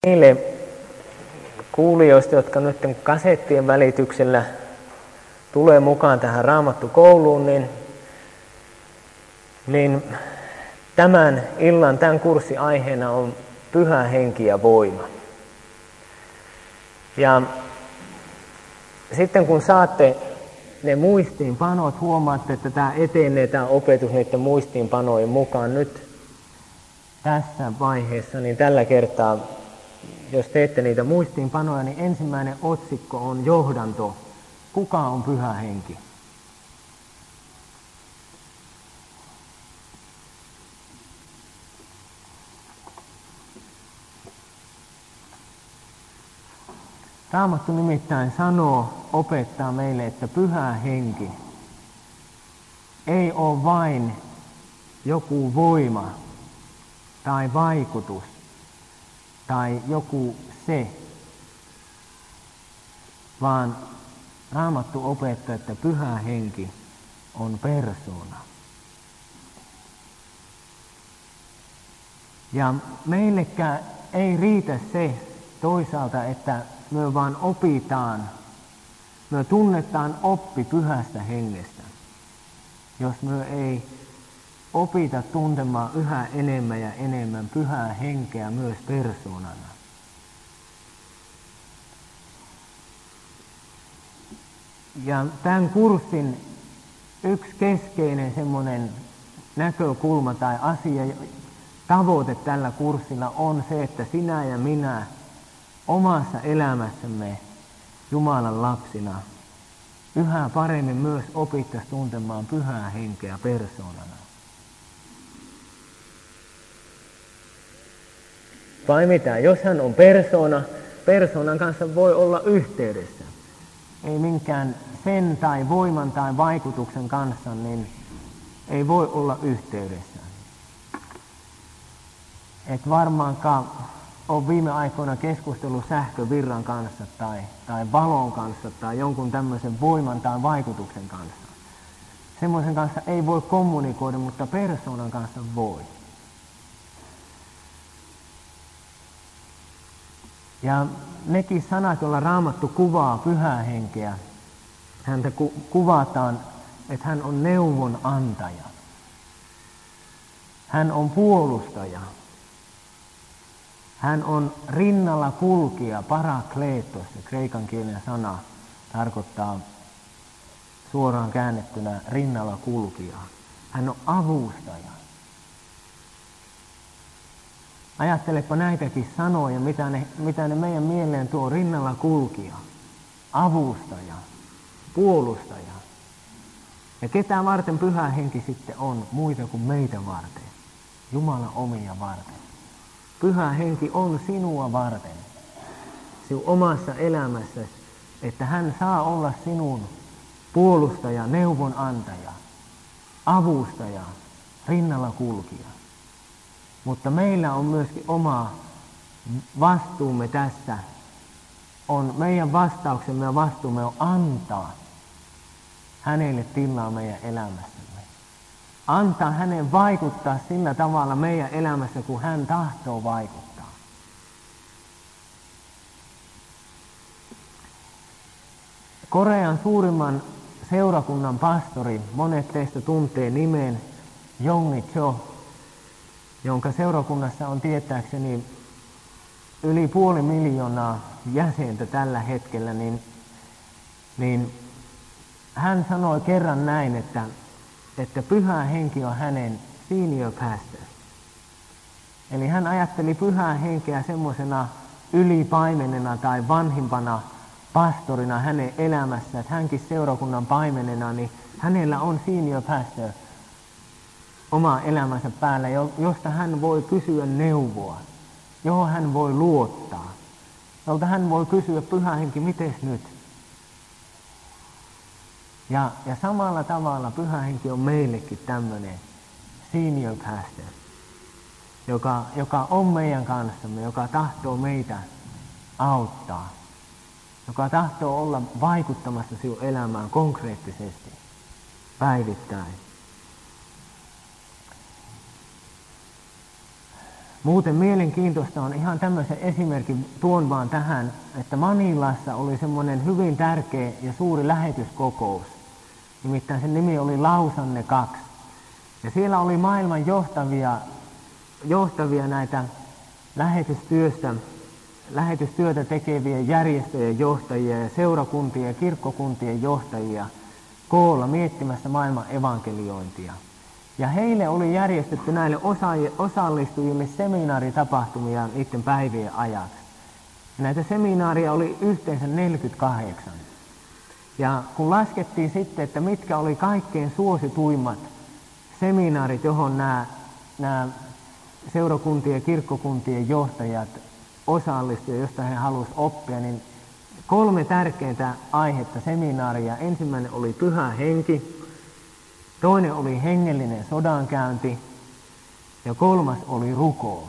Niille kuulijoista, jotka nyt kasettien välityksellä tulee mukaan tähän Raamattukouluun, niin tämän illan, tämän kurssin aiheena on Pyhä Henki ja voima. Ja sitten kun saatte ne muistiinpanot, huomaatte, että tämä etenee, tämä opetus niiden muistiinpanojen mukaan nyt tässä vaiheessa, niin tällä kertaa, jos teette niitä muistiinpanoja, niin ensimmäinen otsikko on johdanto. Kuka on Pyhä Henki? Raamattu nimittäin opettaa meille, että Pyhä Henki ei ole vain joku voima tai vaikutus tai joku se, vaan Raamattu opettaa, että Pyhä Henki on persoona. Ja meillekään ei riitä se toisaalta, että me vaan opitaan, me tunnetaan oppi Pyhästä Hengestä, jos me ei opita tuntemaan yhä enemmän ja enemmän Pyhää Henkeä myös persoonana. Ja tämän kurssin yksi keskeinen semmoinen näkökulma tai asia, tavoite tällä kurssilla on se, että sinä ja minä omassa elämässämme Jumalan lapsina yhä paremmin myös opittaisiin tuntemaan Pyhää Henkeä persoonana. Vai mitä? Jos hän on persoonan kanssa voi olla yhteydessä. Ei minkään sen tai voiman tai vaikutuksen kanssa, niin ei voi olla yhteydessä. Et varmaankaan ole viime aikoina keskustellut sähkövirran kanssa tai valon kanssa tai jonkun tämmöisen voiman tai vaikutuksen kanssa. Semmoisen kanssa ei voi kommunikoida, mutta persoonan kanssa voi. Ja nekin sanat, joilla Raamattu kuvaa Pyhää Henkeä, häntä kuvataan, että hän on neuvon antaja. Hän on puolustaja. Hän on rinnalla kulkija, parakleetos, kreikan kielen sana tarkoittaa suoraan käännettynä rinnalla kulkija. Hän on avustaja. Ajattelepa näitäkin sanoja, mitä ne meidän mieleen tuo: rinnalla kulkija, avustaja, puolustaja. Ja ketä varten Pyhä Henki sitten on muita kuin meitä varten, Jumalan omia varten. Pyhä Henki on sinua varten, sinun omassa elämässäsi, että hän saa olla sinun puolustaja, neuvonantaja, avustaja, rinnalla kulkija. Mutta meillä on myöskin oma vastuumme tässä. Meidän vastauksemme ja vastuumme on antaa hänelle tilaa meidän elämässämme. Antaa hänen vaikuttaa sillä tavalla meidän elämässä, kun hän tahtoo vaikuttaa. Korean suurimman seurakunnan pastori, monet teistä tuntee nimen Yonggi Cho, jonka seurakunnassa on tietääkseni yli 500,000 jäsentä tällä hetkellä, niin hän sanoi kerran näin, että Pyhä Henki on hänen senior pastor. Eli hän ajatteli Pyhää Henkeä semmoisena ylipaimenena tai vanhimpana pastorina hänen elämässä, että hänkin seurakunnan paimenena, niin hänellä on senior pastor oma elämänsä päällä, josta hän voi kysyä neuvoa, johon hän voi luottaa, jolta hän voi kysyä: Pyhä Henki, mites nyt? Ja samalla tavalla Pyhä Henki on meillekin tämmöinen senior pastor, joka on meidän kanssamme, joka tahtoo meitä auttaa, joka tahtoo olla vaikuttamassa sinun elämään konkreettisesti, päivittäin. Muuten mielenkiintoista on ihan tämmöisen esimerkin tuon vaan tähän, että Manilassa oli semmoinen hyvin tärkeä ja suuri lähetyskokous. Nimittäin sen nimi oli Lausanne 2. Ja siellä oli maailman johtavia näitä lähetystyötä tekevien järjestöjen johtajia ja seurakuntien ja kirkkokuntien johtajia koolla miettimässä maailman evankeliointia. Ja heille oli järjestetty näille osallistujille seminaaritapahtumia niiden päivien ajaksi. Ja näitä seminaaria oli yhteensä 48. Ja kun laskettiin sitten, että mitkä oli kaikkein suosituimmat seminaarit, johon nämä seurakuntien ja kirkkokuntien johtajat osallistuivat, josta he halusivat oppia, niin 3 tärkeintä aihetta seminaaria. Ensimmäinen oli Pyhä Henki, toinen oli hengellinen sodankäynti ja 3. oli rukous.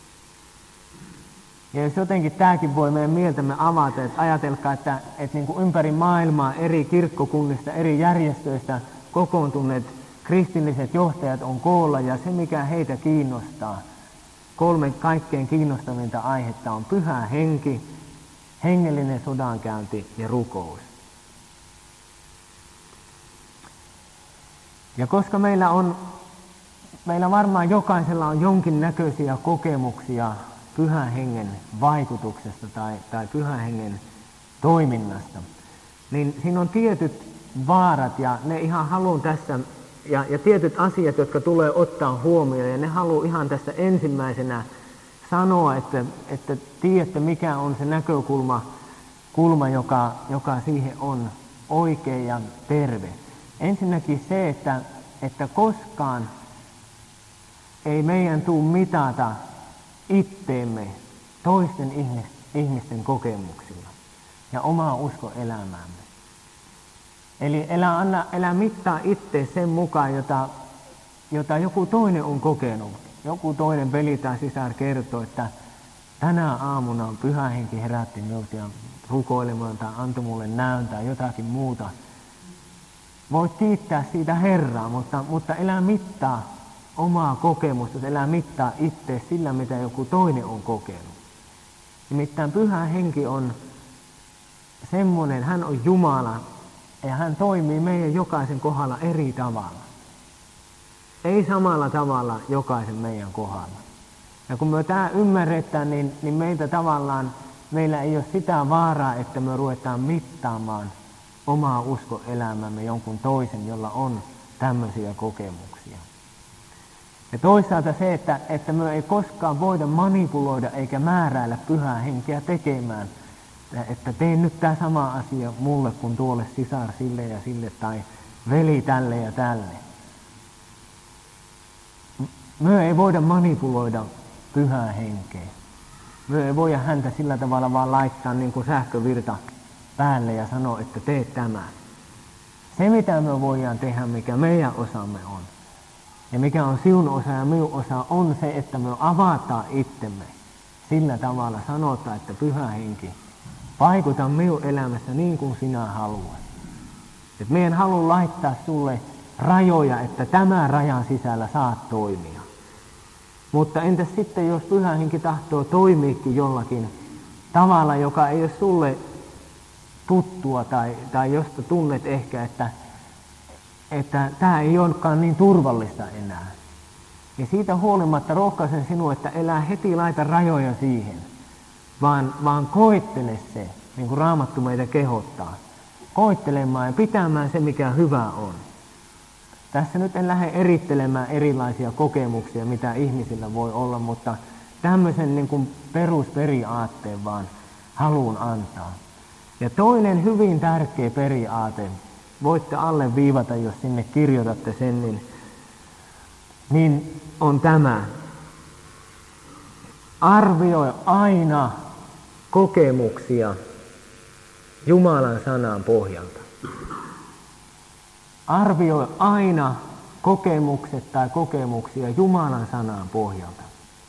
Ja jos jotenkin tämäkin voi meidän mieltämme avata, että ajatelkaa, että niin kuin ympäri maailmaa eri kirkkokunnista, eri järjestöistä kokoontuneet kristilliset johtajat on koolla ja se mikä heitä kiinnostaa, 3 kaikkein kiinnostavinta aihetta on Pyhä Henki, hengellinen sodankäynti ja rukous. Ja koska meillä varmaan jokaisella on jonkinnäköisiä kokemuksia Pyhän Hengen vaikutuksesta tai Pyhän Hengen toiminnasta, niin siinä on tietyt vaarat ja ne ihan haluan tässä, ja tietyt asiat, jotka tulee ottaa huomioon, ja ne haluan ihan tässä ensimmäisenä sanoa, että tiedätte mikä on se näkökulma, joka siihen on oikea ja terve. Ensinnäkin se, että koskaan ei meidän tule mitata itteemme toisten ihmisten kokemuksilla ja omaa uskoelämäämme. Eli älä mittaa itse sen mukaan, jota joku toinen on kokenut. Joku toinen veli tai sisar kertoo, että tänä aamuna Pyhä Henki herätti minut ja rukoilemaan tai antoi mulle näön tai jotakin muuta. Voit kiittää siitä Herraa, mutta älä mittaa omaa kokemusta, älä mittaa itse sillä, mitä joku toinen on kokenut. Nimittäin Pyhä Henki on semmoinen, hän on Jumala ja hän toimii meidän jokaisen kohdalla eri tavalla. Ei samalla tavalla jokaisen meidän kohdalla. Ja kun me tämä ymmärretään, niin meillä ei ole sitä vaaraa, että me ruvetaan mittaamaan omaa uskoelämämme jonkun toisen, jolla on tämmöisiä kokemuksia. Ja toisaalta se, että me ei koskaan voida manipuloida eikä määräillä Pyhää Henkeä tekemään, että teen nyt tämä sama asia mulle kuin tuolle sisar sille ja sille tai veli tälle ja tälle. Me ei voida manipuloida Pyhää Henkeä. Me ei voida häntä sillä tavalla vaan laittaa niin kuin sähkövirta päälle ja sanoa, että tee tämä. Se mitä me voidaan tehdä, mikä meidän osamme on, ja mikä on sinun osa ja minun osa, on se, että me avataan itsemme sillä tavalla sanotaan, että Pyhä Henki, vaikuta minun elämässä niin kuin sinä haluat. Että meidän halua laittaa sulle rajoja, että tämän rajan sisällä saat toimia. Mutta entäs sitten, jos Pyhä Henki tahtoo toimiikin jollakin tavalla, joka ei ole sulle tuttua tai josta tunnet ehkä, että tämä ei olekaan niin turvallista enää. Ja siitä huolimatta rohkaisen sinua, että elää heti laita rajoja siihen, vaan koettele se, niin kuin Raamattu meitä kehottaa. Koettelemaan ja pitämään se, mikä hyvä on. Tässä nyt en lähde erittelemään erilaisia kokemuksia, mitä ihmisillä voi olla, mutta tämmöisen niin kuin perusperiaatteen vaan haluan antaa. Ja toinen hyvin tärkeä periaate, voitte alleviivata, jos sinne kirjoitatte sen, niin on tämä. Arvioi aina kokemuksia Jumalan sanan pohjalta. Arvioi aina kokemukset tai kokemuksia Jumalan sanan pohjalta.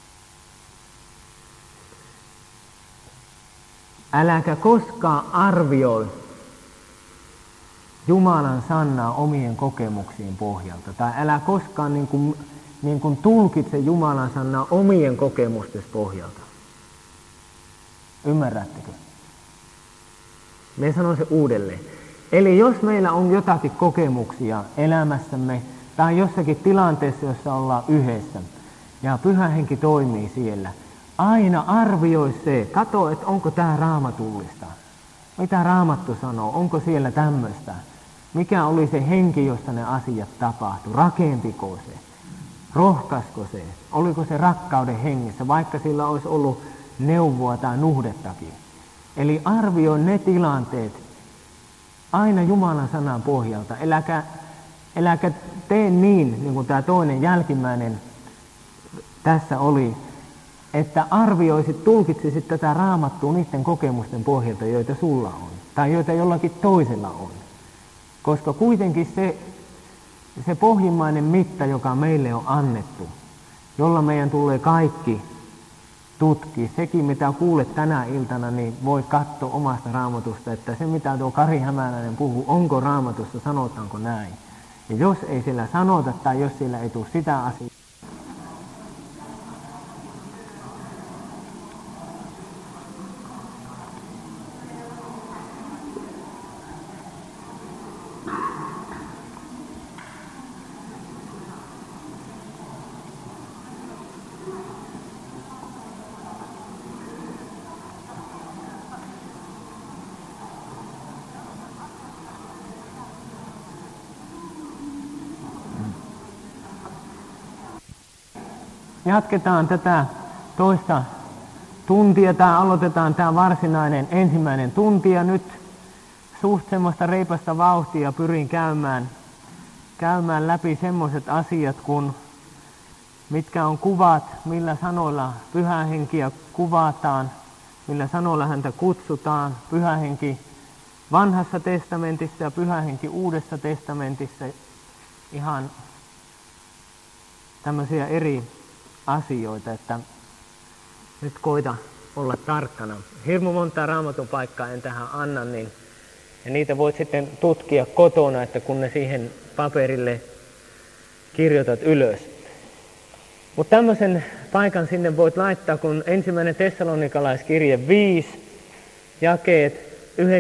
Äläkä koskaan arvioi Jumalan sanaa omien kokemuksien pohjalta. Tai älä koskaan niin kuin niin kuin tulkitse Jumalan sanaa omien kokemusten pohjalta. Ymmärrättekö? Me sanon se uudelleen. Eli jos meillä on jotakin kokemuksia elämässämme tai jossakin tilanteessa, jossa ollaan yhdessä ja Pyhä Henki toimii siellä, aina arvioi se, katso, että onko tämä raamatullista. Mitä Raamattu sanoo, onko siellä tämmöistä? Mikä oli se henki, jossa ne asiat tapahtui? Rakentiko se? Rohkaisko se? Oliko se rakkauden hengessä, vaikka sillä olisi ollut neuvoa tai nuhdettakin? Eli arvioi ne tilanteet aina Jumalan sanan pohjalta. Äläkä tee niin kuin tämä toinen jälkimmäinen tässä oli, että arvioisit, tulkitsisit tätä Raamattua niiden kokemusten pohjalta, joita sulla on, tai joita jollakin toisella on. Koska kuitenkin se pohjimmainen mitta, joka meille on annettu, jolla meidän tulee kaikki tutkia, sekin mitä kuulet tänä iltana, niin voi katsoa omasta Raamatusta, että se mitä tuo Kari Hämäläinen puhuu, onko Raamatussa, sanotaanko näin. Ja jos ei siellä sanota tai jos siellä ei tule sitä asiaa, jatketaan tätä toista tuntia, aloitetaan tämä varsinainen ensimmäinen tunti ja nyt suht semmoista reipasta vauhtia pyrin käymään läpi semmoiset asiat, mitkä on kuvat, millä sanoilla Pyhä Henkiä kuvataan, millä sanoilla häntä kutsutaan, Pyhä Henki Vanhassa testamentissa ja Pyhä Henki Uudessa testamentissa, ihan tämmöisiä eri asioita, että nyt koita olla tarkkana. Hirmu monta Raamatun paikkaa en tähän anna, niin ja niitä voit sitten tutkia kotona, että kun ne siihen paperille kirjoitat ylös. Mutta tämmöisen paikan sinne voit laittaa, kun 1. Tessalonikalaiskirje 5, jakeet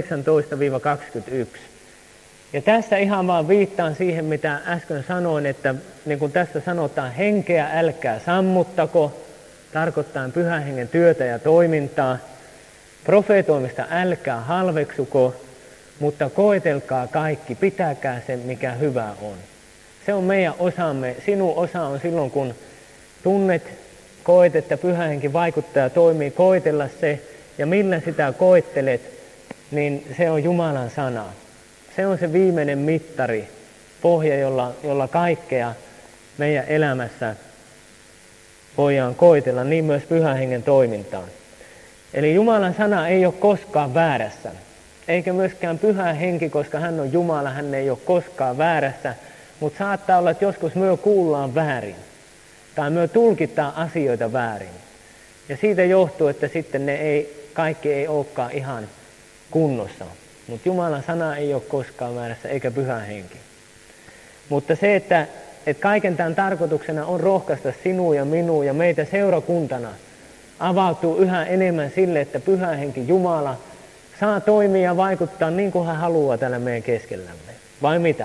19-21. Ja tässä ihan vaan viittaan siihen, mitä äsken sanoin, että niin kuin tässä sanotaan, henkeä älkää sammuttako, tarkoittaa Pyhän Hengen työtä ja toimintaa. Profeetoimista älkää halveksuko, mutta koetelkaa kaikki, pitäkää se, mikä hyvä on. Se on meidän osamme. Sinun osa on silloin, kun tunnet, koet, että Pyhä Henki vaikuttaa ja toimii, koetella se, ja millä sitä koettelet, niin se on Jumalan sana. Se on se viimeinen mittari, pohja, jolla kaikkea meidän elämässä voidaan koetella, niin myös Pyhän Hengen toimintaan. Eli Jumalan sana ei ole koskaan väärässä, eikä myöskään Pyhä Henki, koska hän on Jumala, hän ei ole koskaan väärässä, mutta saattaa olla, että joskus me kuullaan väärin, tai me tulkitaan asioita väärin. Ja siitä johtuu, että sitten kaikki ei olekaan ihan kunnossa. Mutta Jumalan sana ei ole koskaan väärässä, eikä Pyhä Henki. Mutta se, että kaiken tämän tarkoituksena on rohkaista sinua ja minua ja meitä seurakuntana avautuu yhä enemmän sille, että Pyhä Henki Jumala saa toimia ja vaikuttaa niin kuin hän haluaa täällä meidän keskellämme. Vai mitä?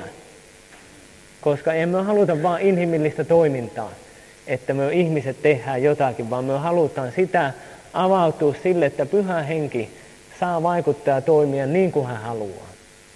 Koska emme haluta vain inhimillistä toimintaa, että me ihmiset tehdään jotakin, vaan me halutaan sitä avautua sille, että Pyhä Henki saa vaikuttaa ja toimia niin kuin hän haluaa.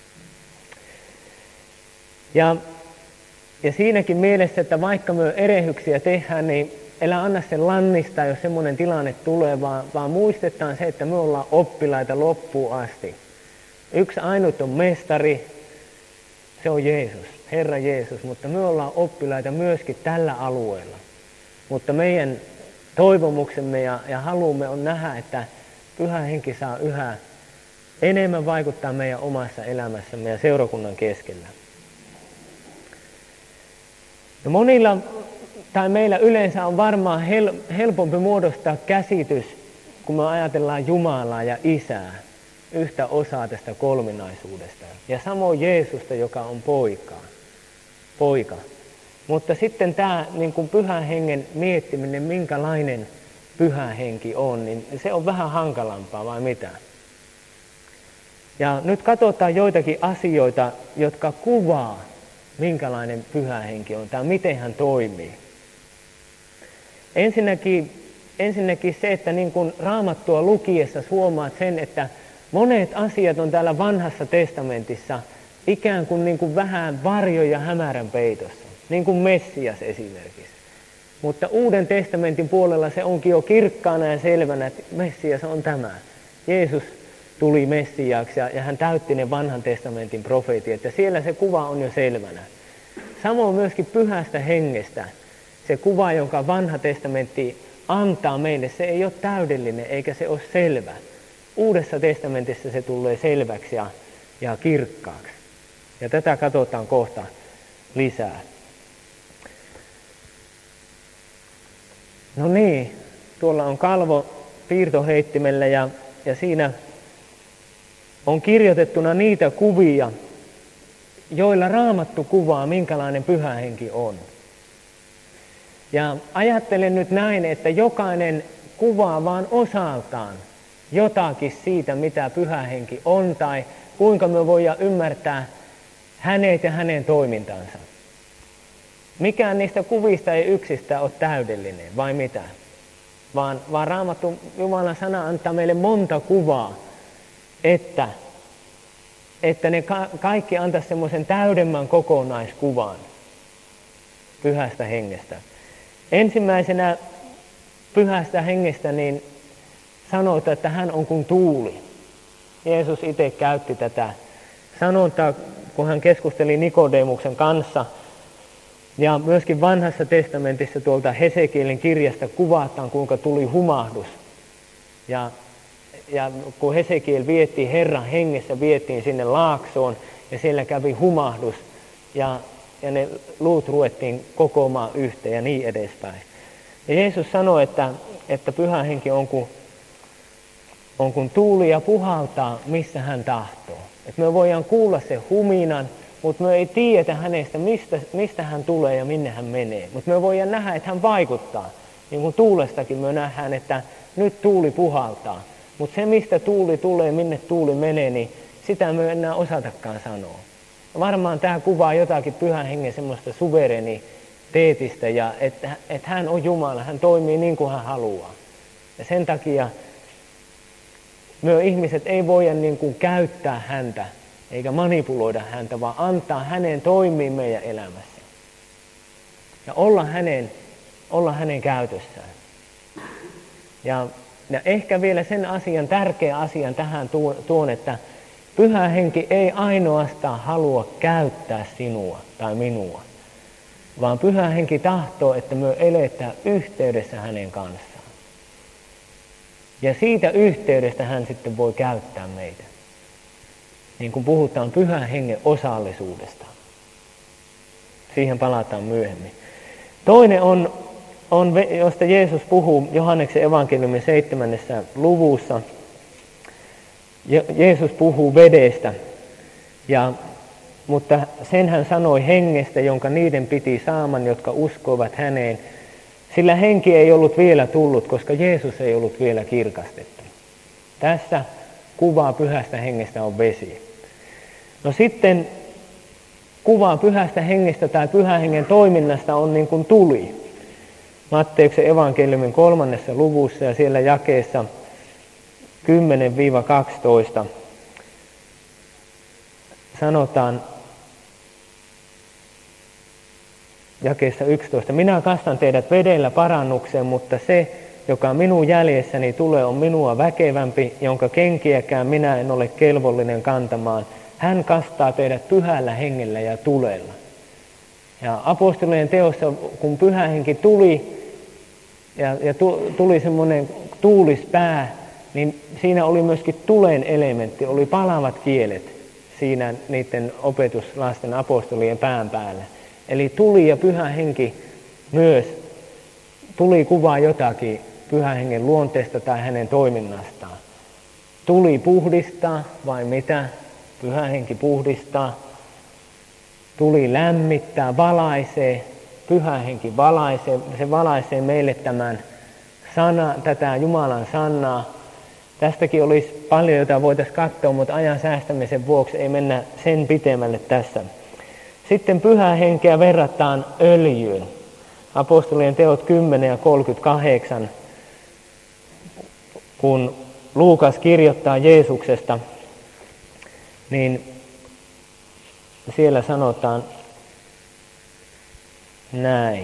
Ja siinäkin mielessä, että vaikka me erehyksiä tehdään, niin älä anna sen lannistaa, jos semmoinen tilanne tulee, vaan muistetaan se, että me ollaan oppilaita loppuun asti. Yksi ainut on mestari, se on Jeesus, Herra Jeesus, mutta me ollaan oppilaita myöskin tällä alueella. Mutta meidän toivomuksemme ja halumme on nähdä, että Pyhä Henki saa yhä enemmän vaikuttaa meidän omassa elämässämme ja seurakunnan keskellä. No monilla tai meillä yleensä on varmaan helpompi muodostaa käsitys, kun me ajatellaan Jumalaa ja Isää, yhtä osaa tästä kolminaisuudesta. Ja samoin Jeesusta, joka on poika. Mutta sitten tämä niin kuin pyhän hengen miettiminen, minkälainen pyhä henki on, niin se on vähän hankalampaa vai mitä? Ja nyt katsotaan joitakin asioita, jotka kuvaa, minkälainen pyhä henki on tai miten hän toimii. Ensinnäkin se, että niin kuin Raamattua lukiessa huomaat sen, että monet asiat on täällä vanhassa testamentissa ikään kuin vähän varjo ja hämärän peitossa, niin kuin Messias esimerkiksi. Mutta Uuden testamentin puolella se onkin jo kirkkaana ja selvänä, että Messias on tämä. Jeesus tuli Messiaaksi ja hän täytti ne vanhan testamentin profeetit, että siellä se kuva on jo selvänä. Samoin myöskin pyhästä hengestä. Se kuva, jonka vanha testamentti antaa meille, se ei ole täydellinen eikä se ole selvä. Uudessa testamentissa se tulee selväksi ja kirkkaaksi. Ja tätä katsotaan kohta lisää. No niin, tuolla on kalvo piirtoheittimellä ja siinä on kirjoitettuna niitä kuvia, joilla Raamattu kuvaa, minkälainen pyhä henki on. Ja ajattelen nyt näin, että jokainen kuvaa vaan osaltaan jotakin siitä, mitä pyhä henki on, tai kuinka me voidaan ymmärtää hänet ja hänen toimintansa. Mikään niistä kuvista ei yksistään ole täydellinen, vai mitä? Vaan Raamattu, Jumalan sana antaa meille monta kuvaa, että ne kaikki antaisi semmoisen täydemmän kokonaiskuvan pyhästä hengestä. Ensimmäisenä pyhästä hengestä niin sanotaan, että hän on kuin tuuli. Jeesus itse käytti tätä sanontaa, kun hän keskusteli Nikodemuksen kanssa. Ja myöskin vanhassa testamentissa tuolta Hesekielin kirjasta kuvataan, kuinka tuli humahdus. Ja kun Hesekiel vietiin Herran hengessä, vietiin sinne laaksoon ja siellä kävi humahdus. Ja ne luut ruvettiin kokoamaan yhteen ja niin edespäin. Ja Jeesus sanoi, että pyhä henki on kuin tuuli ja puhaltaa, missä hän tahtoo. Että me voidaan kuulla sen huminan, mutta me ei tiedetä hänestä, mistä hän tulee ja minne hän menee. Mutta me voidaan nähdä, että hän vaikuttaa. Niin kuin tuulestakin me nähdään, että nyt tuuli puhaltaa. Mutta se, mistä tuuli tulee, minne tuuli menee, niin sitä me ei enää osatakaan sanoa. Varmaan tämä kuvaa jotakin pyhän hengen semmoista suvereniteetistä, ja että hän on Jumala, hän toimii niin kuin hän haluaa. Ja sen takia me ihmiset ei voida niin kuin käyttää häntä, eikä manipuloida häntä, vaan antaa hänen toimia meidän elämässä. Ja olla hänen käytössään. Ja ehkä vielä sen tärkeän asian tähän tuon, että pyhä henki ei ainoastaan halua käyttää sinua tai minua, vaan pyhä henki tahtoo, että me eletään yhteydessä hänen kanssaan. Ja siitä yhteydestä hän sitten voi käyttää meitä. Niin kuin puhutaan pyhän hengen osallisuudesta. Siihen palataan myöhemmin. Toinen on, josta Jeesus puhuu Johanneksen evankeliumin 7. luvussa. Jeesus puhuu vedestä, mutta sen hän sanoi hengestä, jonka niiden piti saaman, jotka uskoivat häneen. Sillä henki ei ollut vielä tullut, koska Jeesus ei ollut vielä kirkastettu. Tässä kuvaa pyhästä hengestä on vesi. No sitten kuvaa pyhästä hengestä tai pyhän hengen toiminnasta on niin kuin tuli. Matteuksen evankeliumin 3. luvussa ja siellä jakeessa 10-12 sanotaan jakeessa 11. Minä kastan teidät vedellä parannukseen, mutta se, joka minun jäljessäni tulee, on minua väkevämpi, jonka kenkiäkään minä en ole kelvollinen kantamaan. Hän kastaa teidät pyhällä hengellä ja tulella. Ja apostolien teossa, kun pyhä henki tuli ja tuli semmoinen tuulispää, niin siinä oli myöskin tulen elementti, oli palavat kielet siinä niiden opetuslasten apostolien pään päällä. Eli tuli ja pyhä henki myös tuli kuvaa jotakin pyhän hengen luonteesta tai hänen toiminnastaan. Tuli puhdistaa vai mitä? Pyhä henki puhdistaa. Tuli lämmittää, valaisee. Pyhä Henki valaisee, se valaisee meille tätä Jumalan sanaa. Tästäkin olisi paljon, jota voitaisiin katsoa, mutta ajan säästämisen vuoksi ei mennä sen pitemmälle tässä. Sitten Pyhää Henkeä verrataan öljyyn. Apostolien teot 10 ja 38, kun Luukas kirjoittaa Jeesuksesta, niin siellä sanotaan näin.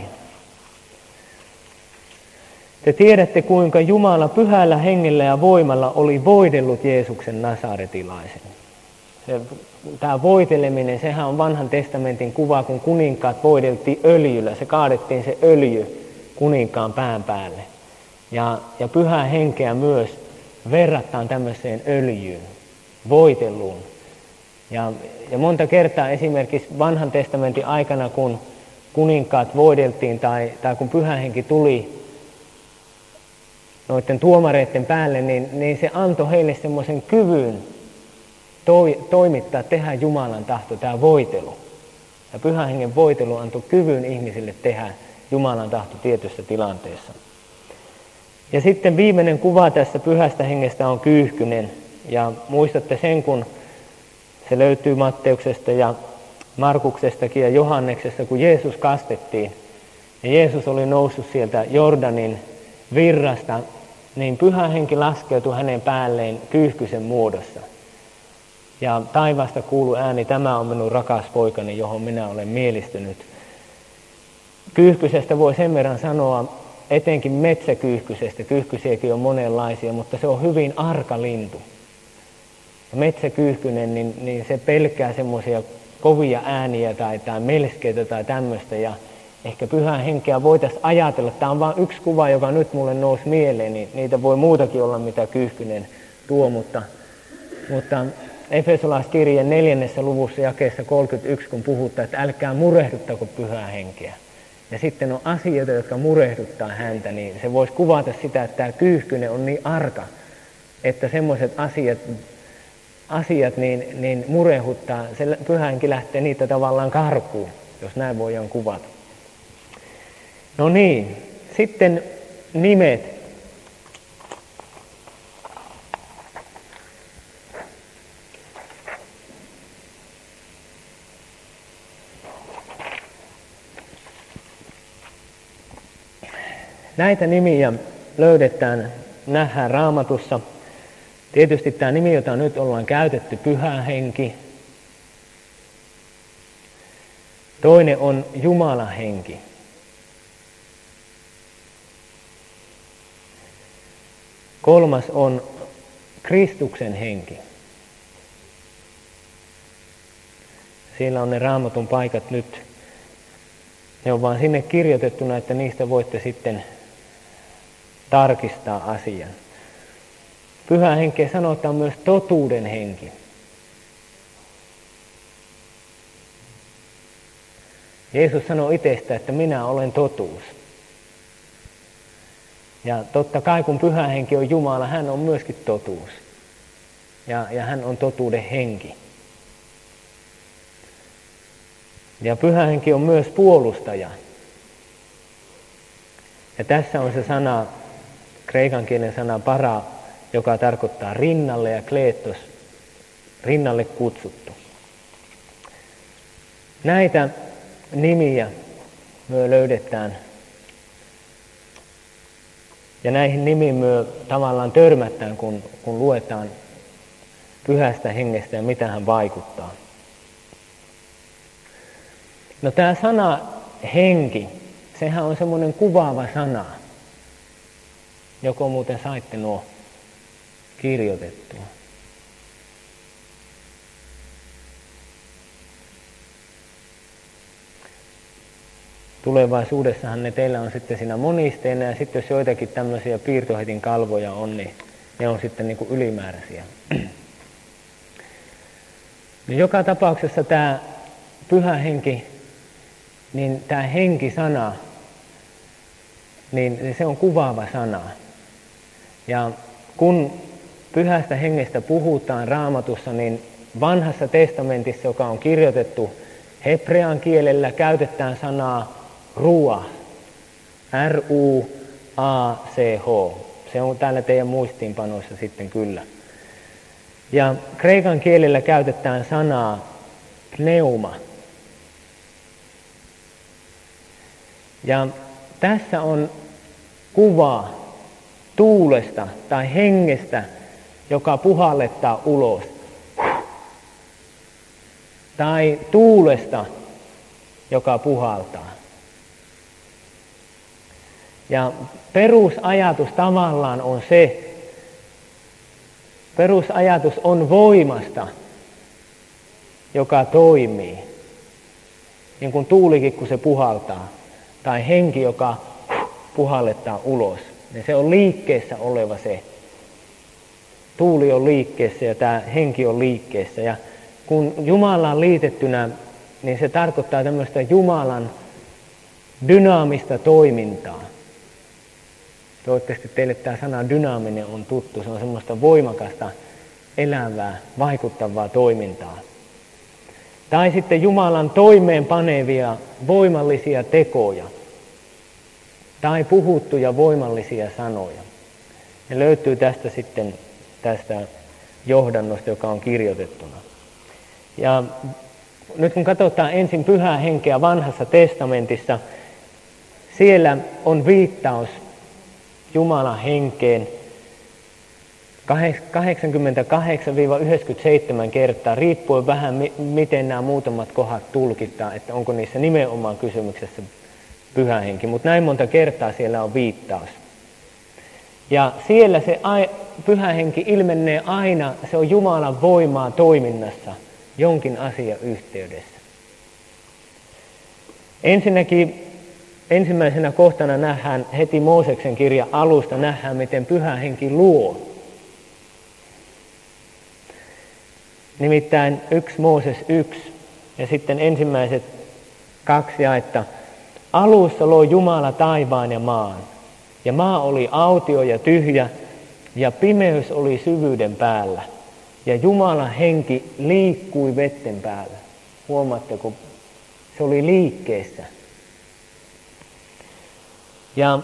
Te tiedätte, kuinka Jumala pyhällä hengellä ja voimalla oli voidellut Jeesuksen nasaretilaisen. Tämä voiteleminen, sehän on vanhan testamentin kuva, kun kuninkaat voideltiin öljyllä. Se kaadettiin se öljy kuninkaan pään päälle. Ja Pyhää Henkeä myös verrataan tämmöiseen öljyyn, voiteluun. Ja monta kertaa esimerkiksi vanhan testamentin aikana, kun kuninkaat voideltiin tai kun Pyhä Henki tuli noiden tuomareiden päälle, niin se antoi heille semmoisen kyvyn toimittaa, tehdä Jumalan tahto, tämä voitelu. Ja Pyhän Hengen voitelu antoi kyvyn ihmisille tehdä Jumalan tahto tietyssä tilanteessa. Ja sitten viimeinen kuva tässä Pyhästä Hengestä on kyyhkynen. Ja muistatte sen, kun se löytyy Matteuksesta ja Markuksestakin ja Johanneksesta, kun Jeesus kastettiin. Ja Jeesus oli noussut sieltä Jordanin virrasta, niin Pyhä Henki laskeutui hänen päälleen kyyhkysen muodossa. Ja taivaasta kuului ääni, tämä on minun rakas poikani, johon minä olen mielistynyt. Kyyhkysestä voi sen verran sanoa, etenkin metsäkyyhkysestä, kyyhkysiäkin on monenlaisia, mutta se on hyvin arka lintu. Ja metsäkyyhkynen, niin se pelkää semmoisia kovia ääniä tai melskeitä tai tämmöistä. Ja ehkä Pyhää Henkeä voitaisiin ajatella, tämä on vain yksi kuva, joka nyt mulle nousi mieleen, niin niitä voi muutakin olla, mitä kyyhkynen tuo, mutta Efesolaiskirjeen 4. luvussa jakeessa 31, kun puhutaan, että älkää murehduttako Pyhää Henkeä. Ja sitten on asioita, jotka murehduttaa häntä, niin se voisi kuvata sitä, että tämä kyyhkynen on niin arka, että semmoiset asiat niin murehuttaa, se Pyhä Henki lähtee niitä tavallaan karkuun, jos näin voidaan kuvata. No niin, sitten nimet. Näitä nimiä nähdään Raamatussa. Tietysti tämä nimi, jota nyt ollaan käytetty, Pyhä Henki. Toinen on Jumalan henki. Kolmas on Kristuksen henki. Siellä on ne Raamatun paikat nyt. Ne on vaan sinne kirjoitettuna, että niistä voitte sitten tarkistaa asian. Pyhä Henkeä sanotaan myös totuuden henki. Jeesus sanoi itsestä, että minä olen totuus. Ja totta kai kun Pyhä Henki on Jumala, hän on myöskin totuus. Ja hän on totuuden henki. Ja Pyhä Henki on myös puolustaja. Ja tässä on se sana, kreikan kielen sana para, joka tarkoittaa rinnalle ja kleetos, rinnalle kutsuttu. Näitä nimiä me löydetään. Ja näihin nimiin me tavallaan törmätään, kun luetaan Pyhästä Hengestä ja mitä hän vaikuttaa. No tämä sana henki, sehän on semmoinen kuvaava sana. Joko muuten saitte nuo kirjoitettua. Tulevaisuudessahan ne teillä on sitten siinä monisteena ja sitten jos joitakin tämmöisiä piirtohetin kalvoja on, niin ne on sitten niin kuin ylimääräisiä. No joka tapauksessa tämä Pyhä Henki, niin tämä henkisana, niin se on kuvaava sana. Ja kun Pyhästä Hengestä puhutaan Raamatussa, niin vanhassa testamentissa, joka on kirjoitettu hebrean kielellä, käytetään sanaa Ruach. R-U-A-C-H. Se on täällä teidän muistiinpanoissa sitten kyllä. Ja kreikan kielellä käytetään sanaa pneuma. Ja tässä on kuva tuulesta tai hengestä, joka puhallettaa ulos. Tai tuulesta, joka puhaltaa. Ja perusajatus tavallaan on perusajatus on voimasta, joka toimii. Niin kuin tuulikin, kun se puhaltaa. Tai henki, joka puhallettaa ulos. Ja se on liikkeessä oleva se. Tuuli on liikkeessä ja tämä henki on liikkeessä. Ja kun Jumala on liitettynä, niin se tarkoittaa tämmöistä Jumalan dynaamista toimintaa. Toivottavasti teille tämä sana dynaaminen on tuttu. Se on semmoista voimakasta, elävää, vaikuttavaa toimintaa. Tai sitten Jumalan toimeenpanevia voimallisia tekoja. Tai puhuttuja voimallisia sanoja. Ne löytyy tästä johdannosta, joka on kirjoitettuna. Ja nyt kun katsotaan ensin Pyhää Henkeä Vanhassa testamentissa, siellä on viittaus Jumalan henkeen 88-97 kertaa, riippuen vähän miten nämä muutamat kohdat tulkitaan, että onko niissä nimenomaan kysymyksessä Pyhä Henki, mutta näin monta kertaa siellä on viittaus. Ja siellä se Pyhä Henki ilmenee aina, se on Jumalan voimaa toiminnassa jonkin asian yhteydessä. Ensinnäkin ensimmäisenä kohtana nähdään heti Mooseksen kirjan alusta, nähdään miten Pyhä Henki luo. Nimittäin 1 Mooses 1 ja sitten ensimmäiset 2 jaetta. Alussa loi Jumala taivaan ja maan. Ja maa oli autio ja tyhjä ja pimeys oli syvyyden päällä. Ja Jumalan henki liikkui vetten päällä. Huomaatteko, se oli liikkeessä. Ja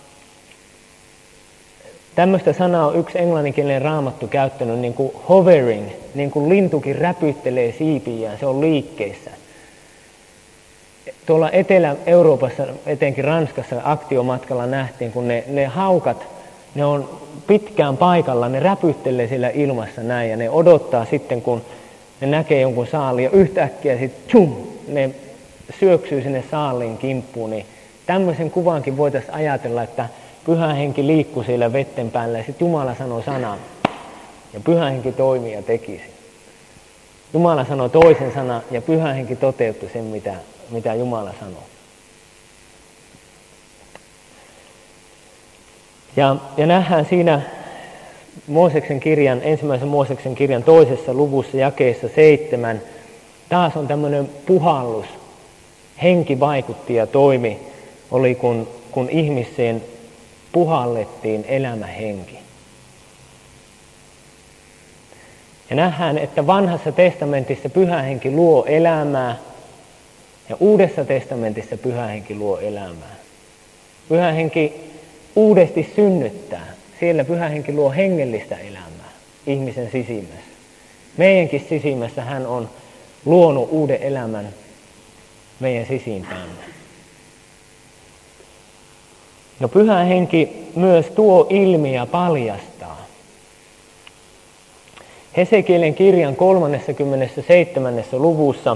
tämmöistä sanaa on yksi englanninkielinen raamattu käyttänyt, niin kuin hovering, niin kuin lintukin räpyttelee siipiään, se on liikkeessä. Tuolla Etelä-Euroopassa, etenkin Ranskassa aktiomatkalla nähtiin, kun ne haukat, ne on pitkään paikalla, ne räpyttelee siellä ilmassa näin ja ne odottaa sitten, kun ne näkee jonkun saaliin ja yhtäkkiä sitten ne syöksyy sinne saaliin kimppuun. Niin tämmöisen kuvankin voitaisiin ajatella, että Pyhä Henki liikkui siellä vetten päällä ja sitten Jumala sanoi sanan ja Pyhä Henki toimii ja tekisi. Jumala sanoi toisen sanan ja Pyhä Henki toteutti sen, mitä Jumala sanoi. Ja nähdään siinä ensimmäisen Mooseksen kirjan 2. luvussa jakeessa 7. Taas on tämmöinen puhallus. Henki vaikutti ja toimi, oli kun ihmiseen puhallettiin elämähenki. Ja nähdään, että Vanhassa testamentissa Pyhä Henki luo elämää ja Uudessa testamentissa Pyhä Henki luo elämää. Pyhä Henki uudesti synnyttää. Siellä Pyhä Henki luo hengellistä elämää ihmisen sisimmässä. Meidänkin sisimmässä hän on luonut uuden elämän meidän sisimpäämme. No Pyhä Henki myös tuo ilmi ja paljastaa. Hesekielen kirjan 37. luvussa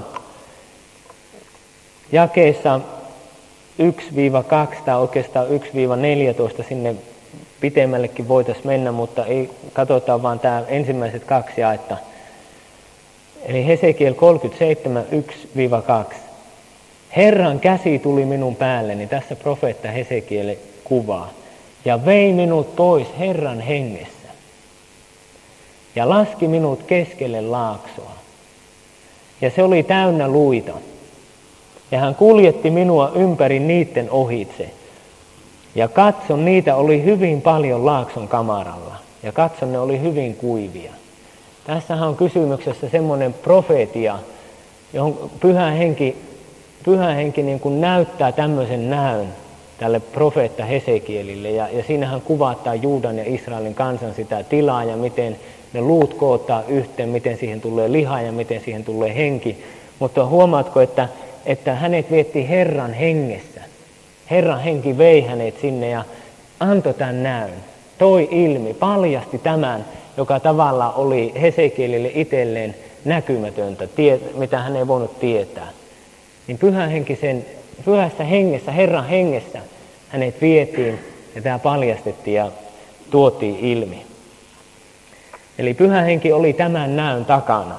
jakeessa 1-2 tai oikeastaan 1-14 sinne pitemmällekin voitaisiin mennä, mutta ei katsotaan vaan tämä ensimmäiset 2 jaetta. Eli Hesekiel 37, 1-2. Herran käsi tuli minun päälleni, tässä profeetta Hesekiel kuvaa, ja vei minut pois Herran hengessä ja laski minut keskelle laaksoa. Ja se oli täynnä luita. Ja hän kuljetti minua ympäri niiden ohitse. Ja katson, niitä oli hyvin paljon laakson kamaralla. Ja katson, ne oli hyvin kuivia. Tässähän on kysymyksessä semmoinen profeetia, johon Pyhä Henki Pyhä Henki niin kuin näyttää tämmöisen näön tälle profeetta Hesekielille. Ja siinähän kuvataan Juudan ja Israelin kansan sitä tilaa ja miten ne luut koottaa yhteen, miten siihen tulee liha ja miten siihen tulee henki. Mutta huomaatko, että hänet vietti Herran hengessä. Herran henki vei hänet sinne ja antoi tämän näyn. Toi ilmi, paljasti tämän, joka tavallaan oli Hesekielille itselleen näkymätöntä, mitä hän ei voinut tietää. Niin Pyhä Henki sen pyhässä hengessä, Herran hengessä, hänet vietiin ja tämä paljastettiin ja tuotiin ilmi. Eli Pyhä Henki oli tämän näyn takana.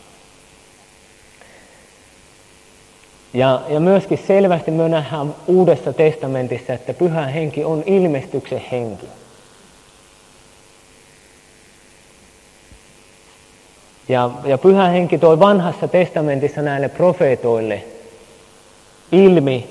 Ja myöskin selvästi me nähdään Uudessa testamentissa, että Pyhä Henki on ilmestyksen henki. Ja Pyhä Henki toi Vanhassa testamentissa näille profeetoille ilmi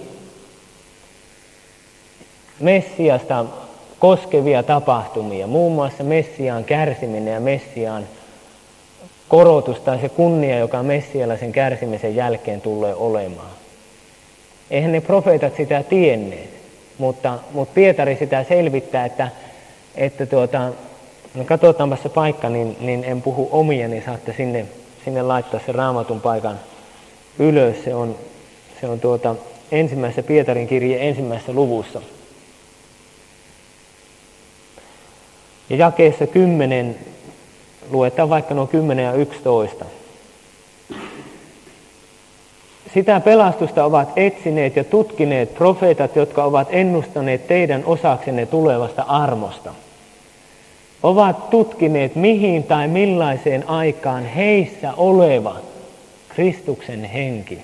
Messiasta koskevia tapahtumia, muun muassa Messiaan kärsiminen ja Messiaan korotus tai se kunnia, joka Messialla sen kärsimisen jälkeen tulee olemaan. Eihän ne profeetat sitä tienneet, mutta Pietari sitä selvittää, että no katsotaanpa se paikka, niin en puhu omia, niin saatte sinne laittaa se Raamatun paikan ylös. Se on ensimmäisessä Pietarin kirjeen 1. luvussa. Ja jakeessa 10, luetaan vaikka nuo 10 ja 11. Sitä pelastusta ovat etsineet ja tutkineet profeetat, jotka ovat ennustaneet teidän osaksenne tulevasta armosta. Ovat tutkineet, mihin tai millaiseen aikaan heissä oleva Kristuksen henki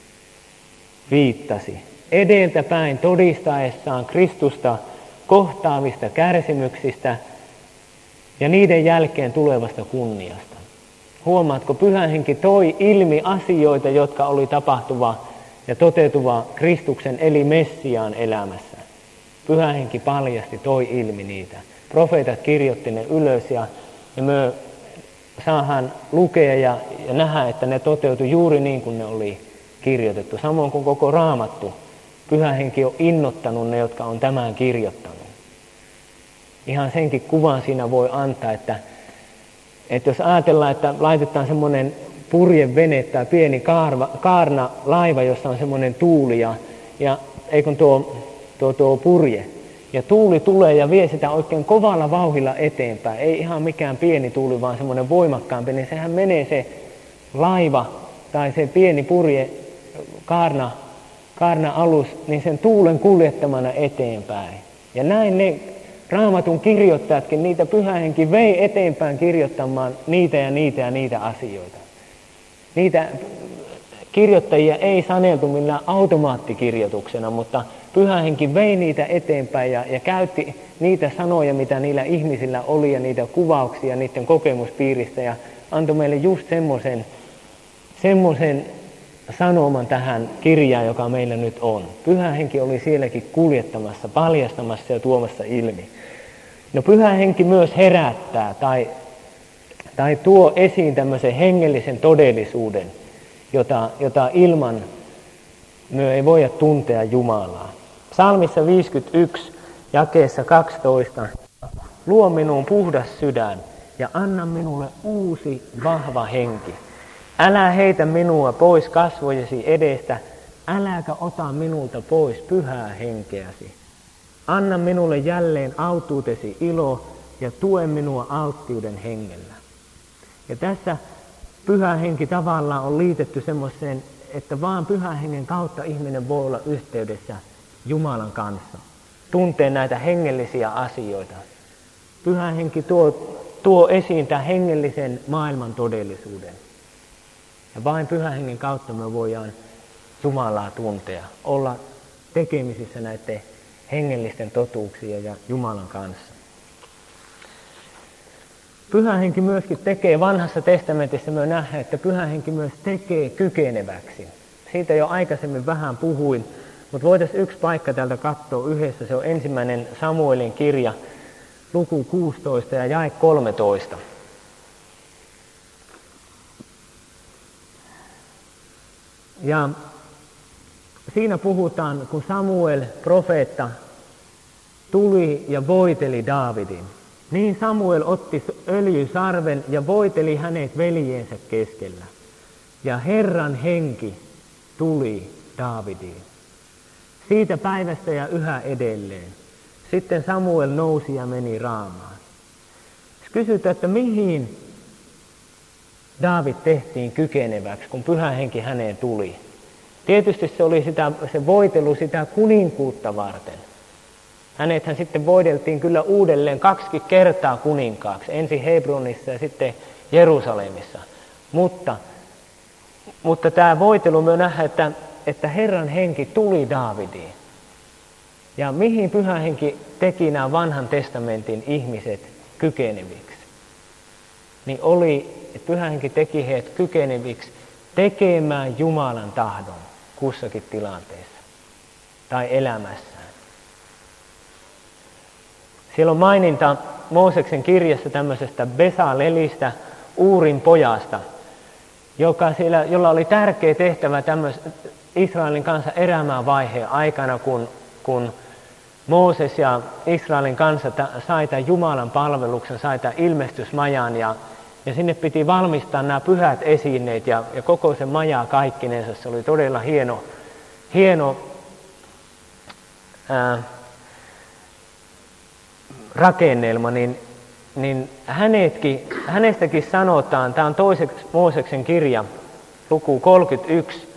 viittasi. Edeltäpäin todistaessaan Kristusta kohtaavista kärsimyksistä ja niiden jälkeen tulevasta kunniasta. Huomaatko, Pyhä Henki toi ilmi asioita, jotka oli tapahtuva ja toteutuva Kristuksen eli Messiaan elämässä. Pyhä Henki paljasti, toi ilmi niitä. Profeetat kirjoitti ne ylös ja me saadaan lukea ja nähdä, että ne toteutui juuri niin kuin ne oli kirjoitettu. Samoin kuin koko Raamattu. Pyhä Henki on innoittanut ne, jotka on tämän kirjoittanut. Ihan senkin kuvan siinä voi antaa, että jos ajatellaan, että laitetaan semmoinen purjevene tai pieni kaarna laiva, jossa on semmoinen tuuli ja eikö tuo purje. Ja tuuli tulee ja vie sitä oikein kovalla vauhdilla eteenpäin. Ei ihan mikään pieni tuuli, vaan semmoinen voimakkaampi. Niin sehän menee se laiva tai se pieni purje, kaarna-alus, niin sen tuulen kuljettamana eteenpäin. Ja näin ne Raamatun kirjoittajatkin, niitä Pyhä Henki vei eteenpäin kirjoittamaan niitä ja niitä ja niitä asioita. Niitä kirjoittajia ei saneltu millään automaattikirjoituksena, mutta Pyhä Henki vei niitä eteenpäin ja käytti niitä sanoja, mitä niillä ihmisillä oli ja niitä kuvauksia niiden kokemuspiiristä ja antoi meille just semmoisen sanoman tähän kirjaan, joka meillä nyt on. Pyhä Henki oli sielläkin kuljettamassa, paljastamassa ja tuomassa ilmi. No Pyhä Henki myös herättää tai tuo esiin tämmöisen hengellisen todellisuuden, jota ilman me ei voida tuntea Jumalaa. Psalmissa 51, jakeessa 12. Luo minuun puhdas sydän ja anna minulle uusi vahva henki. Älä heitä minua pois kasvojesi edestä, äläkä ota minulta pois pyhää henkeäsi. Anna minulle jälleen autuutesi ilo ja tue minua alttiuden hengellä. Ja tässä Pyhä Henki tavallaan on liitetty semmoiseen, että vaan Pyhän Hengen kautta ihminen voi olla yhteydessä Jumalan kanssa. Tuntee näitä hengellisiä asioita. Pyhä Henki tuo esiin tämän hengellisen maailman todellisuuden. Ja vain Pyhän Hengen kautta me voidaan Jumalaa tuntea, olla tekemisissä näiden hengellisten totuuksien ja Jumalan kanssa. Pyhä Henki myöskin tekee, Vanhassa testamentissa me nähdään, että Pyhä Henki myös tekee kykeneväksi. Siitä jo aikaisemmin vähän puhuin, mutta voitaisiin yksi paikka täältä katsoa yhdessä. Se on 1. Samuelin kirja, luku 16 ja jae 13. Ja siinä puhutaan, kun Samuel, profeetta, tuli ja voiteli Daavidin. Niin Samuel otti öljysarven ja voiteli hänet veljeensä keskellä. Ja Herran henki tuli Daavidiin. Siitä päivästä ja yhä edelleen. Sitten Samuel nousi ja meni Raamaan. Kysytään, että mihin Daavid tehtiin kykeneväksi, kun Pyhä Henki häneen tuli. Tietysti se oli se voitelu sitä kuninkuutta varten. Hänethän sitten voideltiin kyllä uudelleen 2 kertaa kuninkaaksi, ensin Hebronissa ja sitten Jerusalemissa. Mutta tämä voitelu me nähdään, että Herran henki tuli Daavidiin. Ja mihin Pyhä Henki teki nämä vanhan testamentin ihmiset kykeneviksi? Niin oli, että Pyhä Henki teki heidät kykeneviksi tekemään Jumalan tahdon kussakin tilanteessa tai elämässään. Siellä on maininta Mooseksen kirjassa tämmöisestä Besalelistä, Uurin pojasta, jolla oli tärkeä tehtävä Israelin kanssa erämään aikana, kun Mooses ja Israelin kanssa sai tämän Jumalan palveluksen, sai tämän ilmestysmajan ja sinne piti valmistaa nämä pyhät esineet ja koko se maja kaikkinensa. Se oli todella hieno rakennelma, niin hänestäkin sanotaan, tämä on toiseksi Mooseksen kirja, luku 31,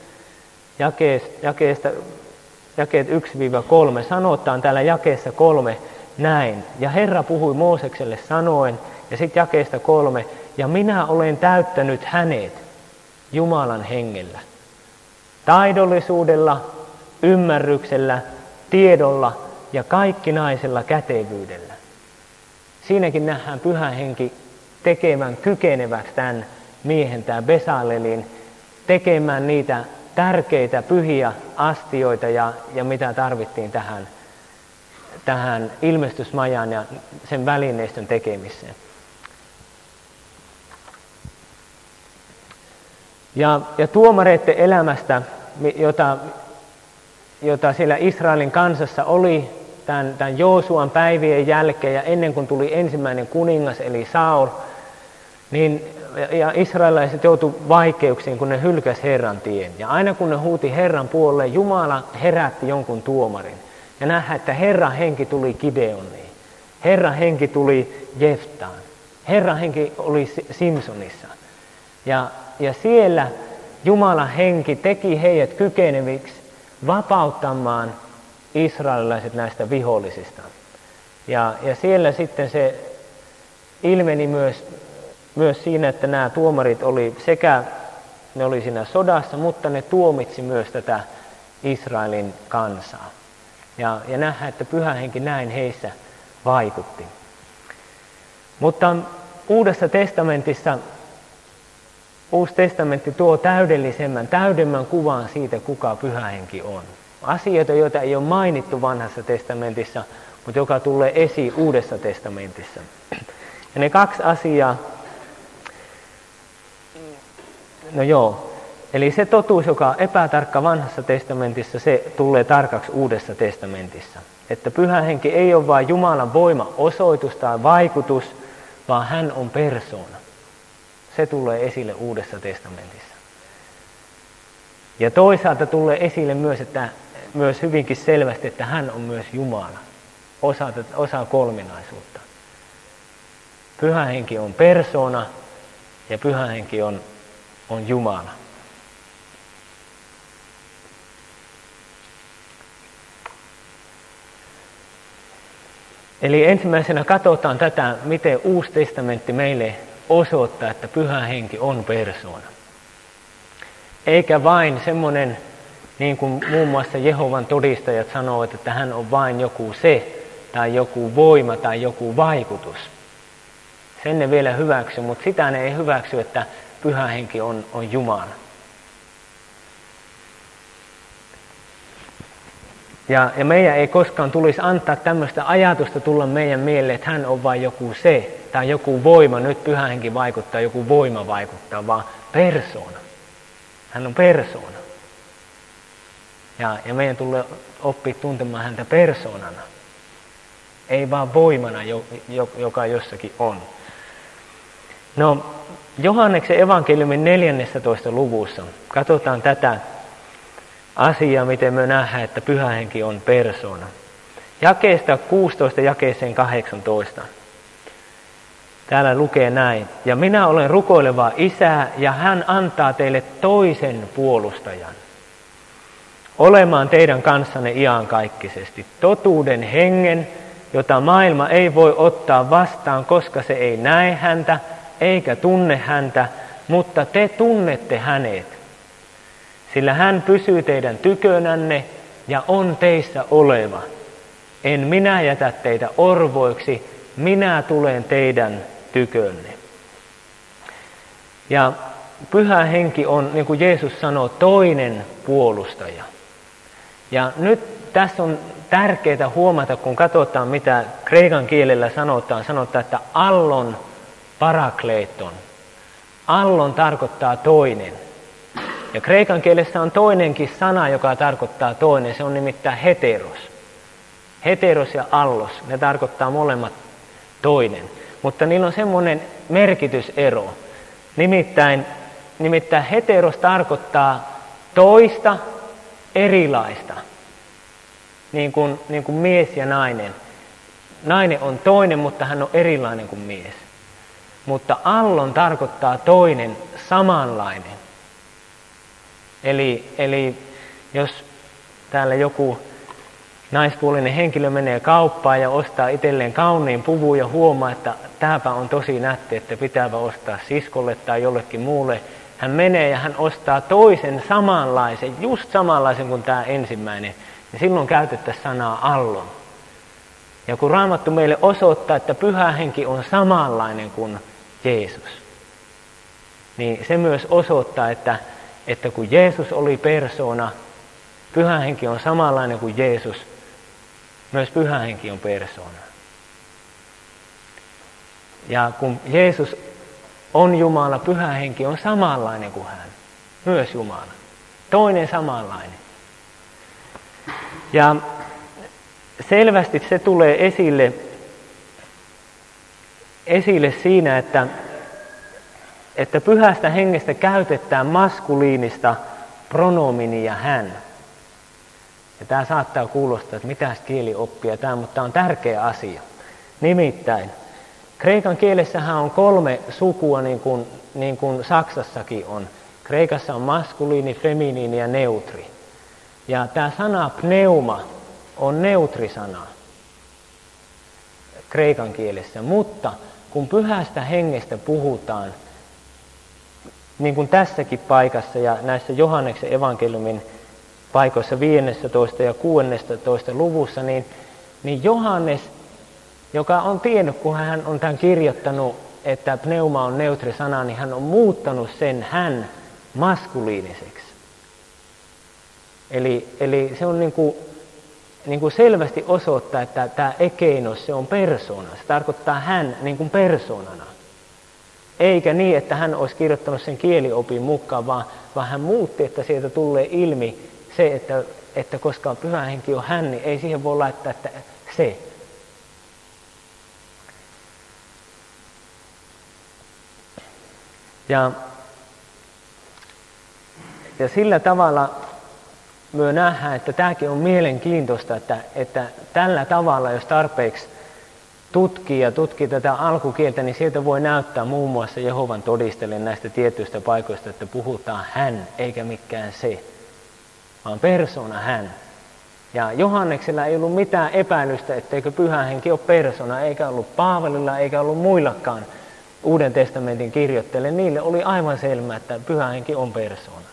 jakeet 1-3, sanotaan täällä jakeessa 3 näin. Ja Herra puhui Moosekselle sanoen, ja sitten jakeesta 3, ja minä olen täyttänyt hänet Jumalan hengellä, taidollisuudella, ymmärryksellä, tiedolla ja kaikkinaisella kätevyydellä. Siinäkin nähdään Pyhä Henki tekemään kykeneväksi tämän miehen, tämän Besalelin, tekemään niitä tärkeitä pyhiä astioita ja mitä tarvittiin tähän ilmestysmajan ja sen välineistön tekemiseen. Ja tuomareiden elämästä, jota siellä Israelin kansassa oli tämän Joosuan päivien jälkeen ja ennen kuin tuli ensimmäinen kuningas eli Saul, ja israelilaiset joutuivat vaikeuksiin, kun ne hylkäsi Herran tien. Ja aina kun ne huuti Herran puolelle, Jumala herätti jonkun tuomarin. Ja nähdään, että Herran henki tuli Gideoniin. Herran henki tuli Jeftaan. Herran henki oli Simsonissa. Ja siellä Jumalan henki teki heidät kykeneviksi vapauttamaan israelilaiset näistä vihollisista. Ja siellä sitten se ilmeni myös siinä, että nämä tuomarit oli ne oli siinä sodassa, mutta ne tuomitsi myös tätä Israelin kansaa. Ja nähdään, että Pyhä Henki näin heissä vaikutti. Mutta Uusi testamentti tuo täydemmän kuvan siitä, kuka Pyhä Henki on. Asioita, joita ei ole mainittu vanhassa testamentissa, mutta joka tulee esiin Uudessa testamentissa. Ja ne 2 asiaa, eli se totuus, joka on epätarkka vanhassa testamentissa, se tulee tarkaksi Uudessa testamentissa. Että Pyhä Henki ei ole vain Jumalan voima, osoitus tai vaikutus, vaan hän on persoona. Se tulee esille Uudessa testamentissa. Ja toisaalta tulee esille myös hyvinkin selvästi, että hän on myös Jumala, osa kolminaisuutta. Pyhä Henki on persoona ja Pyhä Henki on Jumala. Eli ensimmäisenä katsotaan tätä, miten Uusi testamentti meille osoittaa, että Pyhä Henki on persoona. Eikä vain semmoinen, niin kuin muun muassa Jehovan todistajat sanovat, että hän on vain joku se, tai joku voima, tai joku vaikutus. Sen ne vielä hyväksy, mutta sitä ne ei hyväksy, että Pyhä Henki on Jumala. Ja meidän ei koskaan tulisi antaa tämmöistä ajatusta tulla meidän mieleen, että hän on vain joku se, tai joku voima, nyt Pyhä Henki vaikuttaa, joku voima vaikuttaa, vaan persoona. Hän on persoona. Ja meidän tulee oppia tuntemaan häntä persoonana. Ei vaan voimana, joka jossakin on. No, Johanneksen evankeliumin 14. luvussa. Katsotaan tätä asiaa, miten me nähdään, että Pyhä Henki on persoona. Jakeesta 16 jakeeseen 18. Täällä lukee näin. Ja minä olen rukoileva Isä, ja hän antaa teille toisen puolustajan. Olemaan teidän kanssanne iankaikkisesti. Totuuden hengen, jota maailma ei voi ottaa vastaan, koska se ei näe häntä, eikä tunne häntä, mutta te tunnette hänet. Sillä hän pysyy teidän tykönänne ja on teissä oleva. En minä jätä teitä orvoiksi, minä tulen teidän tykönne. Ja Pyhä Henki on, niin kuin Jeesus sanoo, toinen puolustaja. Ja nyt tässä on tärkeää huomata, kun katsotaan, mitä kreikan kielellä sanotaan, että allon parakleeton. Allon tarkoittaa toinen. Ja kreikan kielessä on toinenkin sana, joka tarkoittaa toinen. Se on nimittäin heteros. Heteros ja allos, ne tarkoittaa molemmat toinen. Mutta niillä on semmoinen merkitysero. Nimittäin heteros tarkoittaa toista, erilaista. Niin kuin mies ja nainen. Nainen on toinen, mutta hän on erilainen kuin mies. Mutta allon tarkoittaa toinen, samanlainen. Eli jos täällä joku naispuolinen henkilö menee kauppaan ja ostaa itselleen kauniin puvun ja huomaa, että tämäpä on tosi nätti, että pitääpä ostaa siskolle tai jollekin muulle. Hän menee ja hän ostaa toisen samanlaisen, just samanlaisen kuin tämä ensimmäinen. Ja silloin käytettäisiin sanaa allon. Ja kun Raamattu meille osoittaa, että Pyhä Henki on samanlainen kuin Jeesus, niin se myös osoittaa, että kun Jeesus oli persoona, Pyhä Henki on samanlainen kuin Jeesus, myös Pyhä Henki on persoona. Ja kun Jeesus on Jumala, Pyhä Henki on samanlainen kuin hän, myös Jumala. Toinen samanlainen. Ja selvästi se tulee esille siinä, että Pyhästä Hengestä käytetään maskuliinista pronominia hän. Ja tämä saattaa kuulostaa, että mitäs kielioppia tämä, mutta tämä on tärkeä asia. Nimittäin, kreikan kielessähän on 3 sukua niin kuin Saksassakin on. Kreikassa on maskuliini, feminiini ja neutri. Ja tämä sana pneuma on neutrisana kreikan kielessä, mutta kun Pyhästä Hengestä puhutaan, niin kuin tässäkin paikassa ja näissä Johanneksen evankeliumin paikoissa 15 ja 16 luvussa, niin Johannes, joka on tiennyt, kun hän on tämän kirjoittanut, että pneuma on neutrisana, niin hän on muuttanut sen hän maskuliiniseksi. Eli se on niin kuin selvästi osoittaa, että tämä ekeinos, se on persoona. Se tarkoittaa hän niin kuin persoonana. Eikä niin, että hän olisi kirjoittanut sen kieliopin mukaan, vaan hän muutti, että sieltä tulee ilmi se, että koska Pyhä Henki on hän, niin ei siihen voi laittaa, että se. Ja sillä tavalla me nähdään, että tämäkin on mielenkiintoista, että tällä tavalla, jos tarpeeksi tutkii tätä alkukieltä, niin sieltä voi näyttää muun muassa Jehovan todistelle näistä tietyistä paikoista, että puhutaan hän eikä mikään se, vaan persoona hän. Ja Johanneksella ei ollut mitään epäilystä, etteikö Pyhä Henki ole persona, eikä ollut Paavalilla eikä ollut muillakaan Uuden testamentin kirjoittajille. Niille oli aivan selvää, että Pyhä Henki on persona.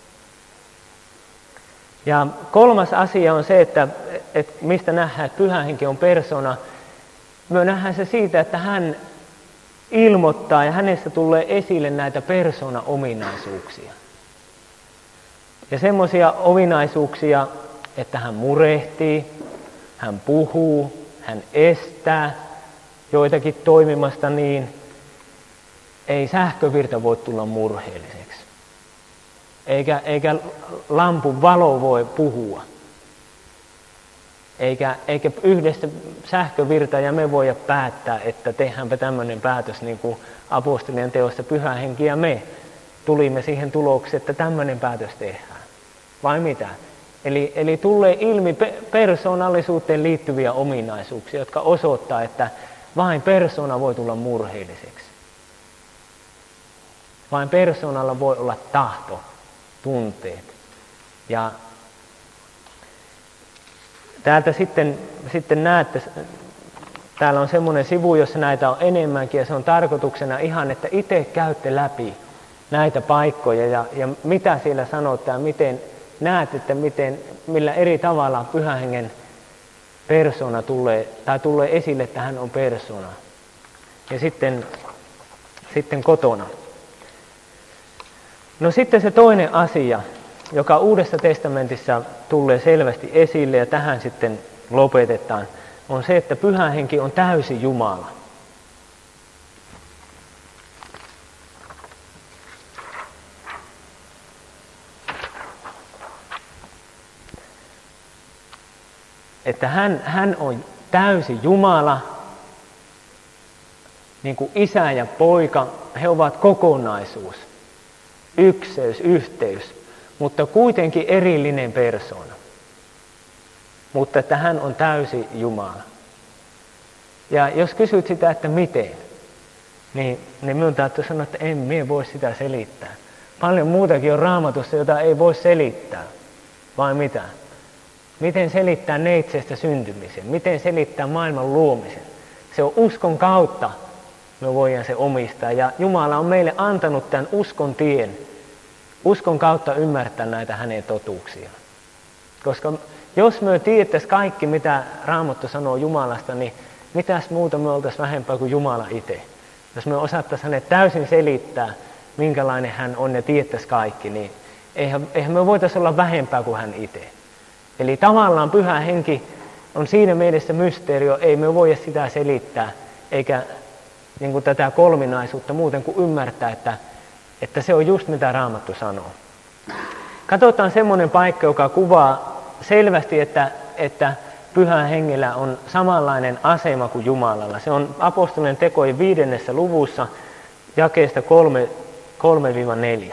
Ja 3. asia on se, että mistä nähdään, että Pyhä Henki on persona. Me nähdään se siitä, että hän ilmoittaa ja hänestä tulee esille näitä persona-ominaisuuksia. Ja semmoisia ominaisuuksia, että hän murehtii, hän puhuu, hän estää joitakin toimimasta niin. Ei sähkövirta voi tulla murheelliseksi. Eikä lampun valo voi puhua. Eikä yhdessä sähkövirta ja me voida päättää, että tehdäänpä tämmöinen päätös niin kuin apostolien teossa Pyhä Henki ja me tulimme siihen tulokseen, että tämmöinen päätös tehdään. Vai mitä? Eli tulee ilmi persoonallisuuteen liittyviä ominaisuuksia, jotka osoittaa, että vain persoona voi tulla murheelliseksi. Vain persoonalla voi olla tahto, tunteet. Ja täältä sitten näette, täällä on semmoinen sivu, jossa näitä on enemmänkin ja se on tarkoituksena ihan, että itse käytte läpi näitä paikkoja ja mitä siellä sanotaan, miten näet, että millä eri tavalla Pyhän Hengen persoona tulee esille, että hän on persoona. Ja sitten kotona. No sitten se toinen asia, joka Uudessa testamentissa tulee selvästi esille ja tähän sitten lopetetaan, on se, että Pyhä Henki on täysi Jumala. Että hän on täysi Jumala, niin kuin isä ja poika, he ovat kokonaisuus, ykseys, yhteys, mutta kuitenkin erillinen persoona. Mutta että hän on täysi Jumala. Ja jos kysyt sitä, että miten, niin minun täytyy sanoa, että en minä voi sitä selittää. Paljon muutakin on Raamatussa, jota ei voi selittää. Vai mitä? Miten selittää neitsestä syntymisen? Miten selittää maailman luomisen? Se on uskon kautta, me voidaan se omistaa. Ja Jumala on meille antanut tämän uskon tien. Uskon kautta ymmärtää näitä hänen totuuksiaan. Koska jos me tietäisiin kaikki, mitä Raamattu sanoo Jumalasta, niin mitäs muuta me oltaisiin vähempää kuin Jumala itse. Jos me osattaisiin hänet täysin selittää, minkälainen hän on ja tietäisiin kaikki, niin eihän me voitaisiin olla vähempää kuin hän itse. Eli tavallaan Pyhä Henki on siinä mielessä mysteerio, ei me voida sitä selittää, eikä niin kuin tätä kolminaisuutta muuten kuin ymmärtää, että se on just mitä Raamattu sanoo. Katsotaan semmoinen paikka, joka kuvaa selvästi, että Pyhä Hengellä on samanlainen asema kuin Jumalalla. Se on apostolien tekojen 5. luvussa jakeesta 3-4.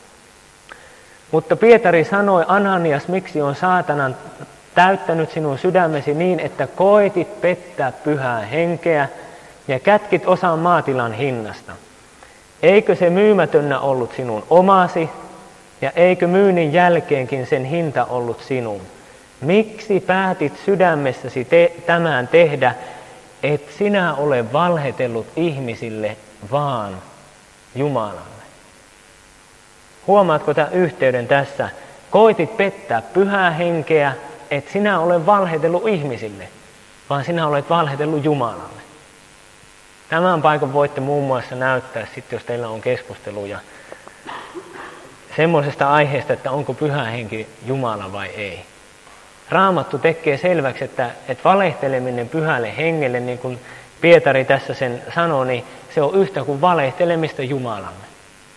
Mutta Pietari sanoi, Ananias, miksi on saatanan täyttänyt sinun sydämesi niin, että koetit pettää Pyhää Henkeä ja kätkit osan maatilan hinnasta. Eikö se myymätönnä ollut sinun omasi ja eikö myynnin jälkeenkin sen hinta ollut sinun? Miksi päätit sydämessäsi tämän tehdä, et sinä ole valhetellut ihmisille, vaan Jumalalle? Huomaatko tämän yhteyden tässä? Koitit pettää Pyhää Henkeä, et sinä ole valhetellut ihmisille, vaan sinä olet valhetellut Jumalalle. Tämän paikan voitte muun muassa näyttää sitten, jos teillä on keskusteluja semmoisesta aiheesta, että onko Pyhä Henki Jumala vai ei. Raamattu tekee selväksi, että valehteleminen Pyhälle Hengelle, niin kuin Pietari tässä sen sanoi, niin se on yhtä kuin valehtelemista Jumalalle.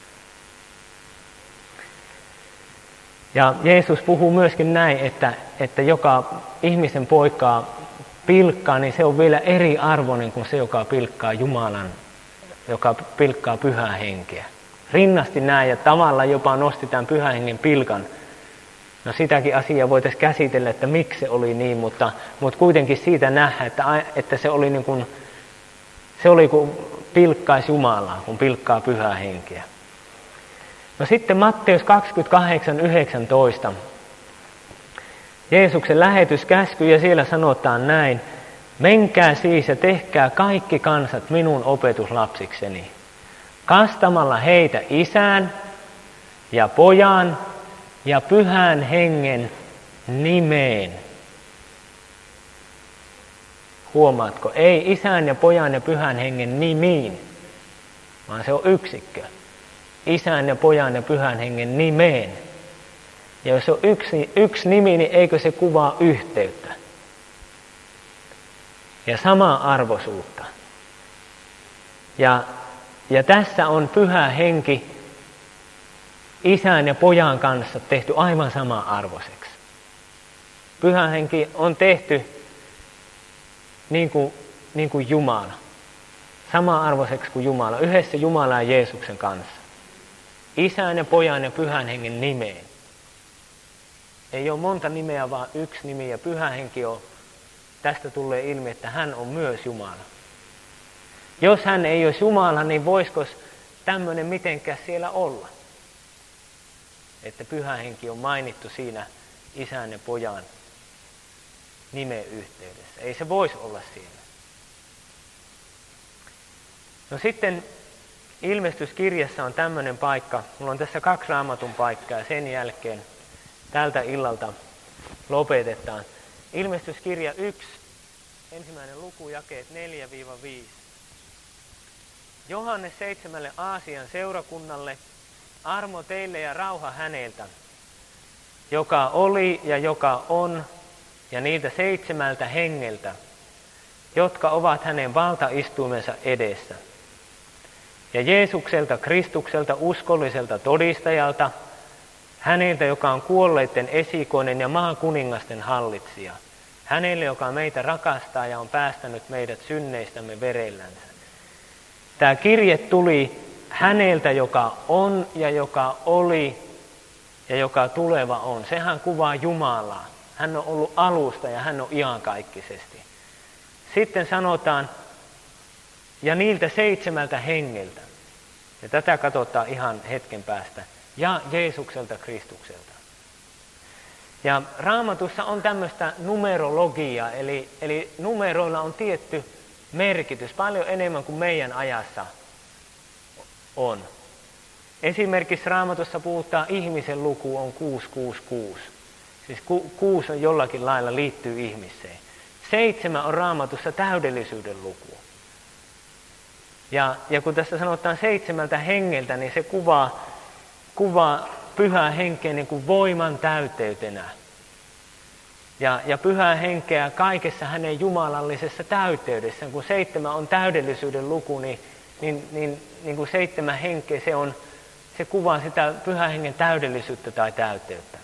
Ja Jeesus puhuu myöskin näin, että joka ihmisen poikaa pilkkaa, niin se on vielä eri arvoinen kuin se, joka pilkkaa Jumalan, joka pilkkaa Pyhää Henkeä. Rinnasti näin ja tavallaan jopa nosti tämän Pyhän Hengen pilkan. No sitäkin asiaa voitaisiin käsitellä, että miksi se oli niin, mutta kuitenkin siitä nähdä, että se oli niin kuin, se oli kuin pilkkaisi Jumalaa, kun pilkkaa Pyhää Henkeä. No sitten Matteus 28:19. Jeesuksen lähetyskäsky ja siellä sanotaan näin. Menkää siis ja tehkää kaikki kansat minun opetuslapsikseni. Kastamalla heitä Isän ja Pojan ja Pyhän Hengen nimeen. Huomaatko? Ei Isän ja Pojan ja Pyhän Hengen nimiin, vaan se on yksikkö. Isän ja Pojan ja Pyhän Hengen nimeen. Ja jos on yksi nimi, niin eikö se kuvaa yhteyttä? Ja samaa arvoisuutta. Ja tässä on Pyhä Henki Isän ja Pojan kanssa tehty aivan sama arvoiseksi. Pyhä Henki on tehty niin kuin Jumala. Sama-arvoiseksi kuin Jumala, yhdessä Jumalan ja Jeesuksen kanssa. Isän ja Pojan ja Pyhän Hengen nimeen. Ei ole monta nimeä, vaan yksi nimi, ja Pyhä Henki on, tästä tulee ilmi, että hän on myös Jumala. Jos hän ei olisi Jumala, niin voisiko tämmöinen mitenkään siellä olla? Että Pyhä Henki on mainittu siinä Isän ja Pojan nimen yhteydessä. Ei se voisi olla siinä. No sitten ilmestyskirjassa on tämmöinen paikka. Mulla on tässä 2 Raamatun paikkaa ja sen jälkeen tältä illalta lopetetaan. Ilmestyskirja 1, 1. luku, jakeet 4-5. Johannes 7 Aasian seurakunnalle, armo teille ja rauha häneltä, joka oli ja joka on, ja niiltä 7 hengeltä, jotka ovat hänen valtaistuimensa edessä. Ja Jeesukselta, Kristukselta, uskolliselta todistajalta, häneltä, joka on kuolleiden esikoinen ja maan kuningasten hallitsija, hänelle, joka meitä rakastaa ja on päästänyt meidät synneistämme verellänsä. Tämä kirje tuli häneltä, joka on ja joka oli ja joka tuleva on. Sehän kuvaa Jumalaa. Hän on ollut alusta ja hän on iankaikkisesti. Sitten sanotaan, ja niiltä 7 hengeltä. Ja tätä katsotaan ihan hetken päästä. Ja Jeesukselta, Kristukselta. Ja Raamatussa on tämmöistä numerologiaa, eli numeroilla on tietty merkitys, paljon enemmän kuin meidän ajassa on. Esimerkiksi Raamatussa puhutaan, ihmisen luku on 666. Siis 6 on jollakin lailla liittyy ihmiseen. 7 on Raamatussa täydellisyyden luku. Ja kun tässä sanotaan 7 hengeltä, niin se kuvaa Pyhää Henkeä niin kuin voiman täyteytenä. Ja Pyhää Henkeä kaikessa hänen jumalallisessa täyteydessään. Kun 7 on täydellisyyden luku, niin kuin 7 henkeä se kuvaa sitä Pyhän Hengen täydellisyyttä tai täyteyttä.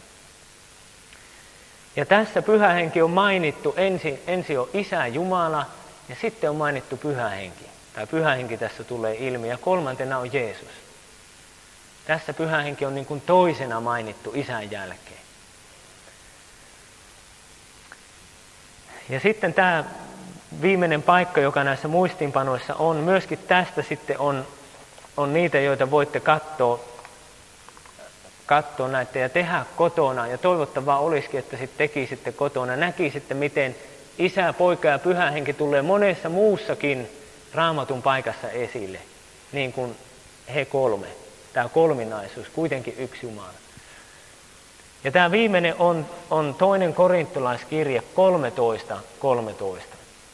Ja tässä Pyhä Henki on mainittu, ensin on Isä Jumala ja sitten on mainittu Pyhä Henki. Tai Pyhä Henki tässä tulee ilmi ja 3. on Jeesus. Tässä Pyhä Henki on niin kuin toisena mainittu Isän jälkeen. Ja sitten tämä viimeinen paikka, joka näissä muistiinpanoissa on, myöskin tästä sitten on niitä, joita voitte katsoa näitä ja tehdä kotona. Ja toivottavaa olisikin, että sitten tekisitte kotona. Näkisitte, miten Isä, Poika ja Pyhä Henki tulee monessa muussakin Raamatun paikassa esille, niin kuin he 3. Tämä kolminaisuus, kuitenkin yksi Jumala. Ja tämä viimeinen on 2. Korintolaiskirje 13:13.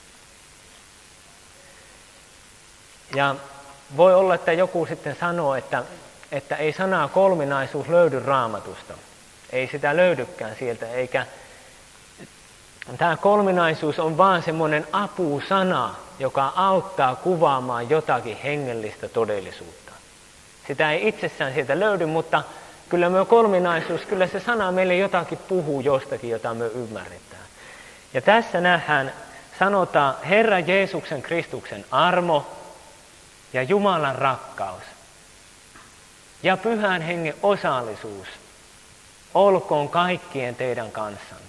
Ja voi olla, että joku sitten sanoo, että ei sanaa kolminaisuus löydy Raamatusta. Ei sitä löydykään sieltä, eikä tämä kolminaisuus on vaan semmoinen apusana, joka auttaa kuvaamaan jotakin hengellistä todellisuutta. Sitä ei itsessään sieltä löydy, mutta kyllä me kolminaisuus, kyllä se sana meille jotakin puhuu jostakin, jota me ymmärretään. Ja tässä nähdään, sanotaan Herra Jeesuksen Kristuksen armo ja Jumalan rakkaus ja Pyhän Hengen osallisuus olkoon kaikkien teidän kanssanne.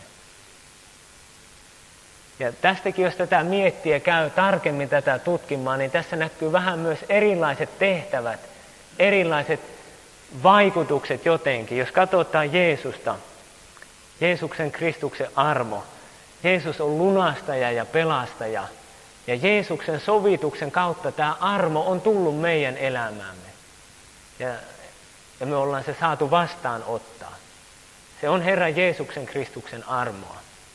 Ja tästäkin, jos tätä miettii ja käy tarkemmin tätä tutkimaan, niin tässä näkyy vähän myös erilaiset tehtävät, erilaiset vaikutukset jotenkin. Jos katsotaan Jeesusta, Jeesuksen Kristuksen armo, Jeesus on lunastaja ja pelastaja. Ja Jeesuksen sovituksen kautta tämä armo on tullut meidän elämäämme. Ja me ollaan se saatu vastaanottaa. Se on Herra Jeesuksen Kristuksen armoa.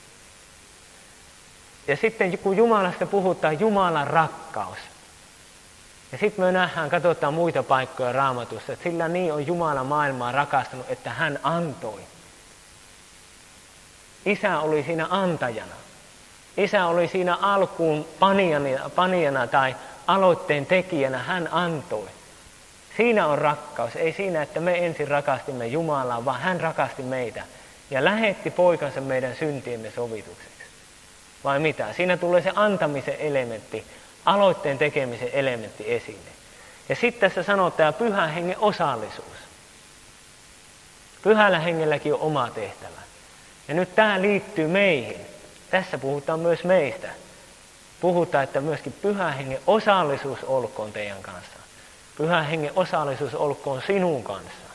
Ja sitten kun Jumalasta puhutaan, Jumalan rakkaus. Ja sitten me nähdään, katsotaan muita paikkoja Raamatussa, että sillä niin on Jumala maailmaa rakastanut, että hän antoi. Isä oli siinä antajana. Isä oli siinä alkuun panijana tai aloitteen tekijänä, hän antoi. Siinä on rakkaus, ei siinä, että me ensin rakastimme Jumalaa, vaan hän rakasti meitä ja lähetti poikansa meidän syntiemme sovitukseksi. vai mitä? Siinä tulee se antamisen elementti, aloitteen tekemisen elementti esille. Ja sitten tässä sanotaan pyhän hengen osallisuus. Pyhällä hengelläkin on oma tehtävä. Ja nyt tämä liittyy meihin. Tässä puhutaan myös meistä. Puhutaan, että myöskin pyhän hengen osallisuus olkoon teidän kanssa. Pyhän hengen osallisuus olkoon sinun kanssa.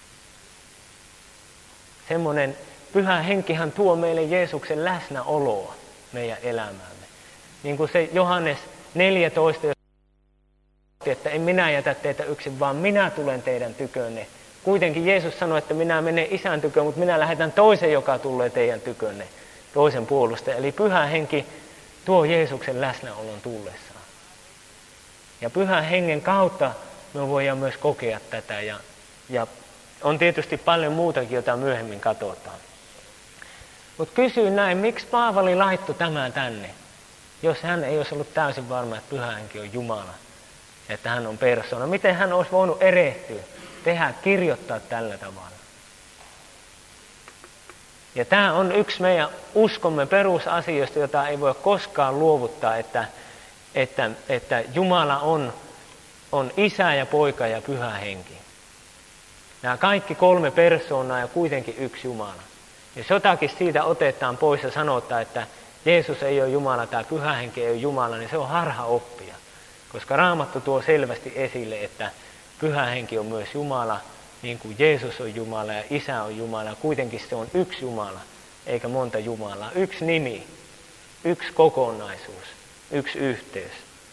Semmoinen pyhä henkihän tuo meille Jeesuksen läsnäoloa meidän elämäämme. Niin kuin se Johannes 14, että en minä jätä teitä yksin, vaan minä tulen teidän tykönne. Kuitenkin Jeesus sanoi, että minä menen Isän tykön, mutta minä lähetän toisen, joka tulee teidän tykönne, toisen puolustajan. Eli pyhä henki tuo Jeesuksen läsnäolon tullessaan. Ja pyhän hengen kautta me voidaan myös kokea tätä. Ja on tietysti paljon muutakin, jota myöhemmin katsotaan. Mutta kysyin näin, miksi Paavali laittoi tämän tänne, jos hän ei olisi ollut täysin varma, että pyhä henki on Jumala, että hän on persoona. Miten hän olisi voinut erehtyä, kirjoittaa tällä tavalla? Ja tämä on yksi meidän uskomme perusasioista, jota ei voi koskaan luovuttaa, että Jumala on Isä ja Poika ja Pyhä Henki. Nämä kaikki kolme persoonaa ja kuitenkin yksi Jumala. Jos jotakin siitä otetaan pois ja sanotaan, että Jeesus ei ole Jumala tai Pyhä Henki ei ole Jumala, niin se on harhaoppia. Koska Raamattu tuo selvästi esille, että Pyhä Henki on myös Jumala, niin kuin Jeesus on Jumala ja Isä on Jumala. Kuitenkin se on yksi Jumala, eikä monta Jumalaa. Yksi nimi, yksi kokonaisuus, yksi yhteys.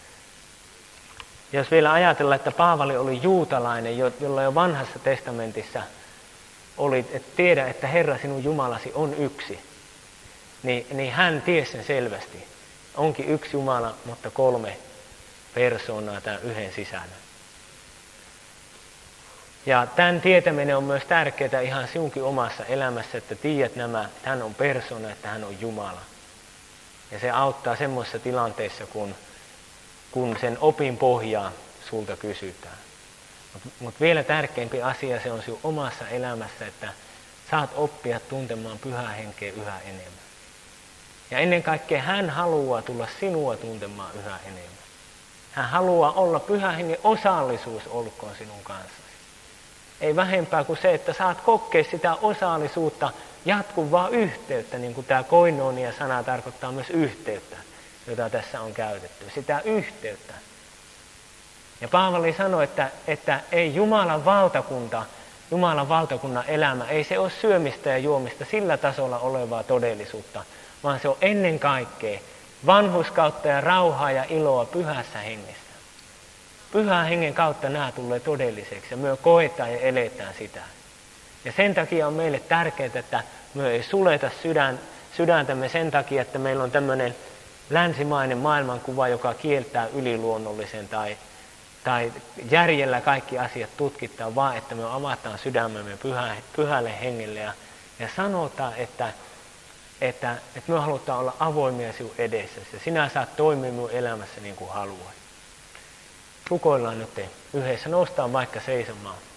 Jos vielä ajatellaan, että Paavali oli juutalainen, jolla jo vanhassa testamentissa oli, että tiedä, että Herra sinun Jumalasi on yksi, niin hän tiesi sen selvästi. Onkin yksi Jumala, mutta kolme persoonaa tämän yhden sisällä. Ja tämän tietäminen on myös tärkeää ihan sinunkin omassa elämässä, että tiedät että hän on persoona, että hän on Jumala. Ja se auttaa semmoisessa tilanteessa, kun sen opin pohjaa sulta kysytään. Mutta vielä tärkeämpi asia se on sinun omassa elämässä, että saat oppia tuntemaan Pyhää Henkeä yhä enemmän. Ja ennen kaikkea hän haluaa tulla sinua tuntemaan yhä enemmän. Hän haluaa olla Pyhän Hengen osallisuus olkoon sinun kanssasi. Ei vähempää kuin se, että saat kokea sitä osallisuutta jatkuvaa yhteyttä, niin kuin tämä koinonia-sana tarkoittaa myös yhteyttä, jota tässä on käytetty. Sitä yhteyttä. Ja Paavali sanoi, että ei Jumalan valtakunnan elämä, ei se ole syömistä ja juomista sillä tasolla olevaa todellisuutta, vaan se on ennen kaikkea vanhurskautta ja rauhaa ja iloa Pyhässä Hengessä. Pyhän Hengen kautta nämä tulee todelliseksi ja me koetaan ja eletään sitä. Ja sen takia on meille tärkeää, että me ei suleta sydäntämme sen takia, että meillä on tämmöinen länsimainen maailmankuva, joka kieltää yliluonnollisen tai järjellä kaikki asiat tutkittaa, vaan että me avataan sydämemme Pyhälle Hengelle ja sanotaan, että me halutaan olla avoimia sinun edessäsi ja sinä saat toimia minun elämässä niin kuin haluat. Rukoillaan nyt yhdessä, noustaan vaikka seisomaan.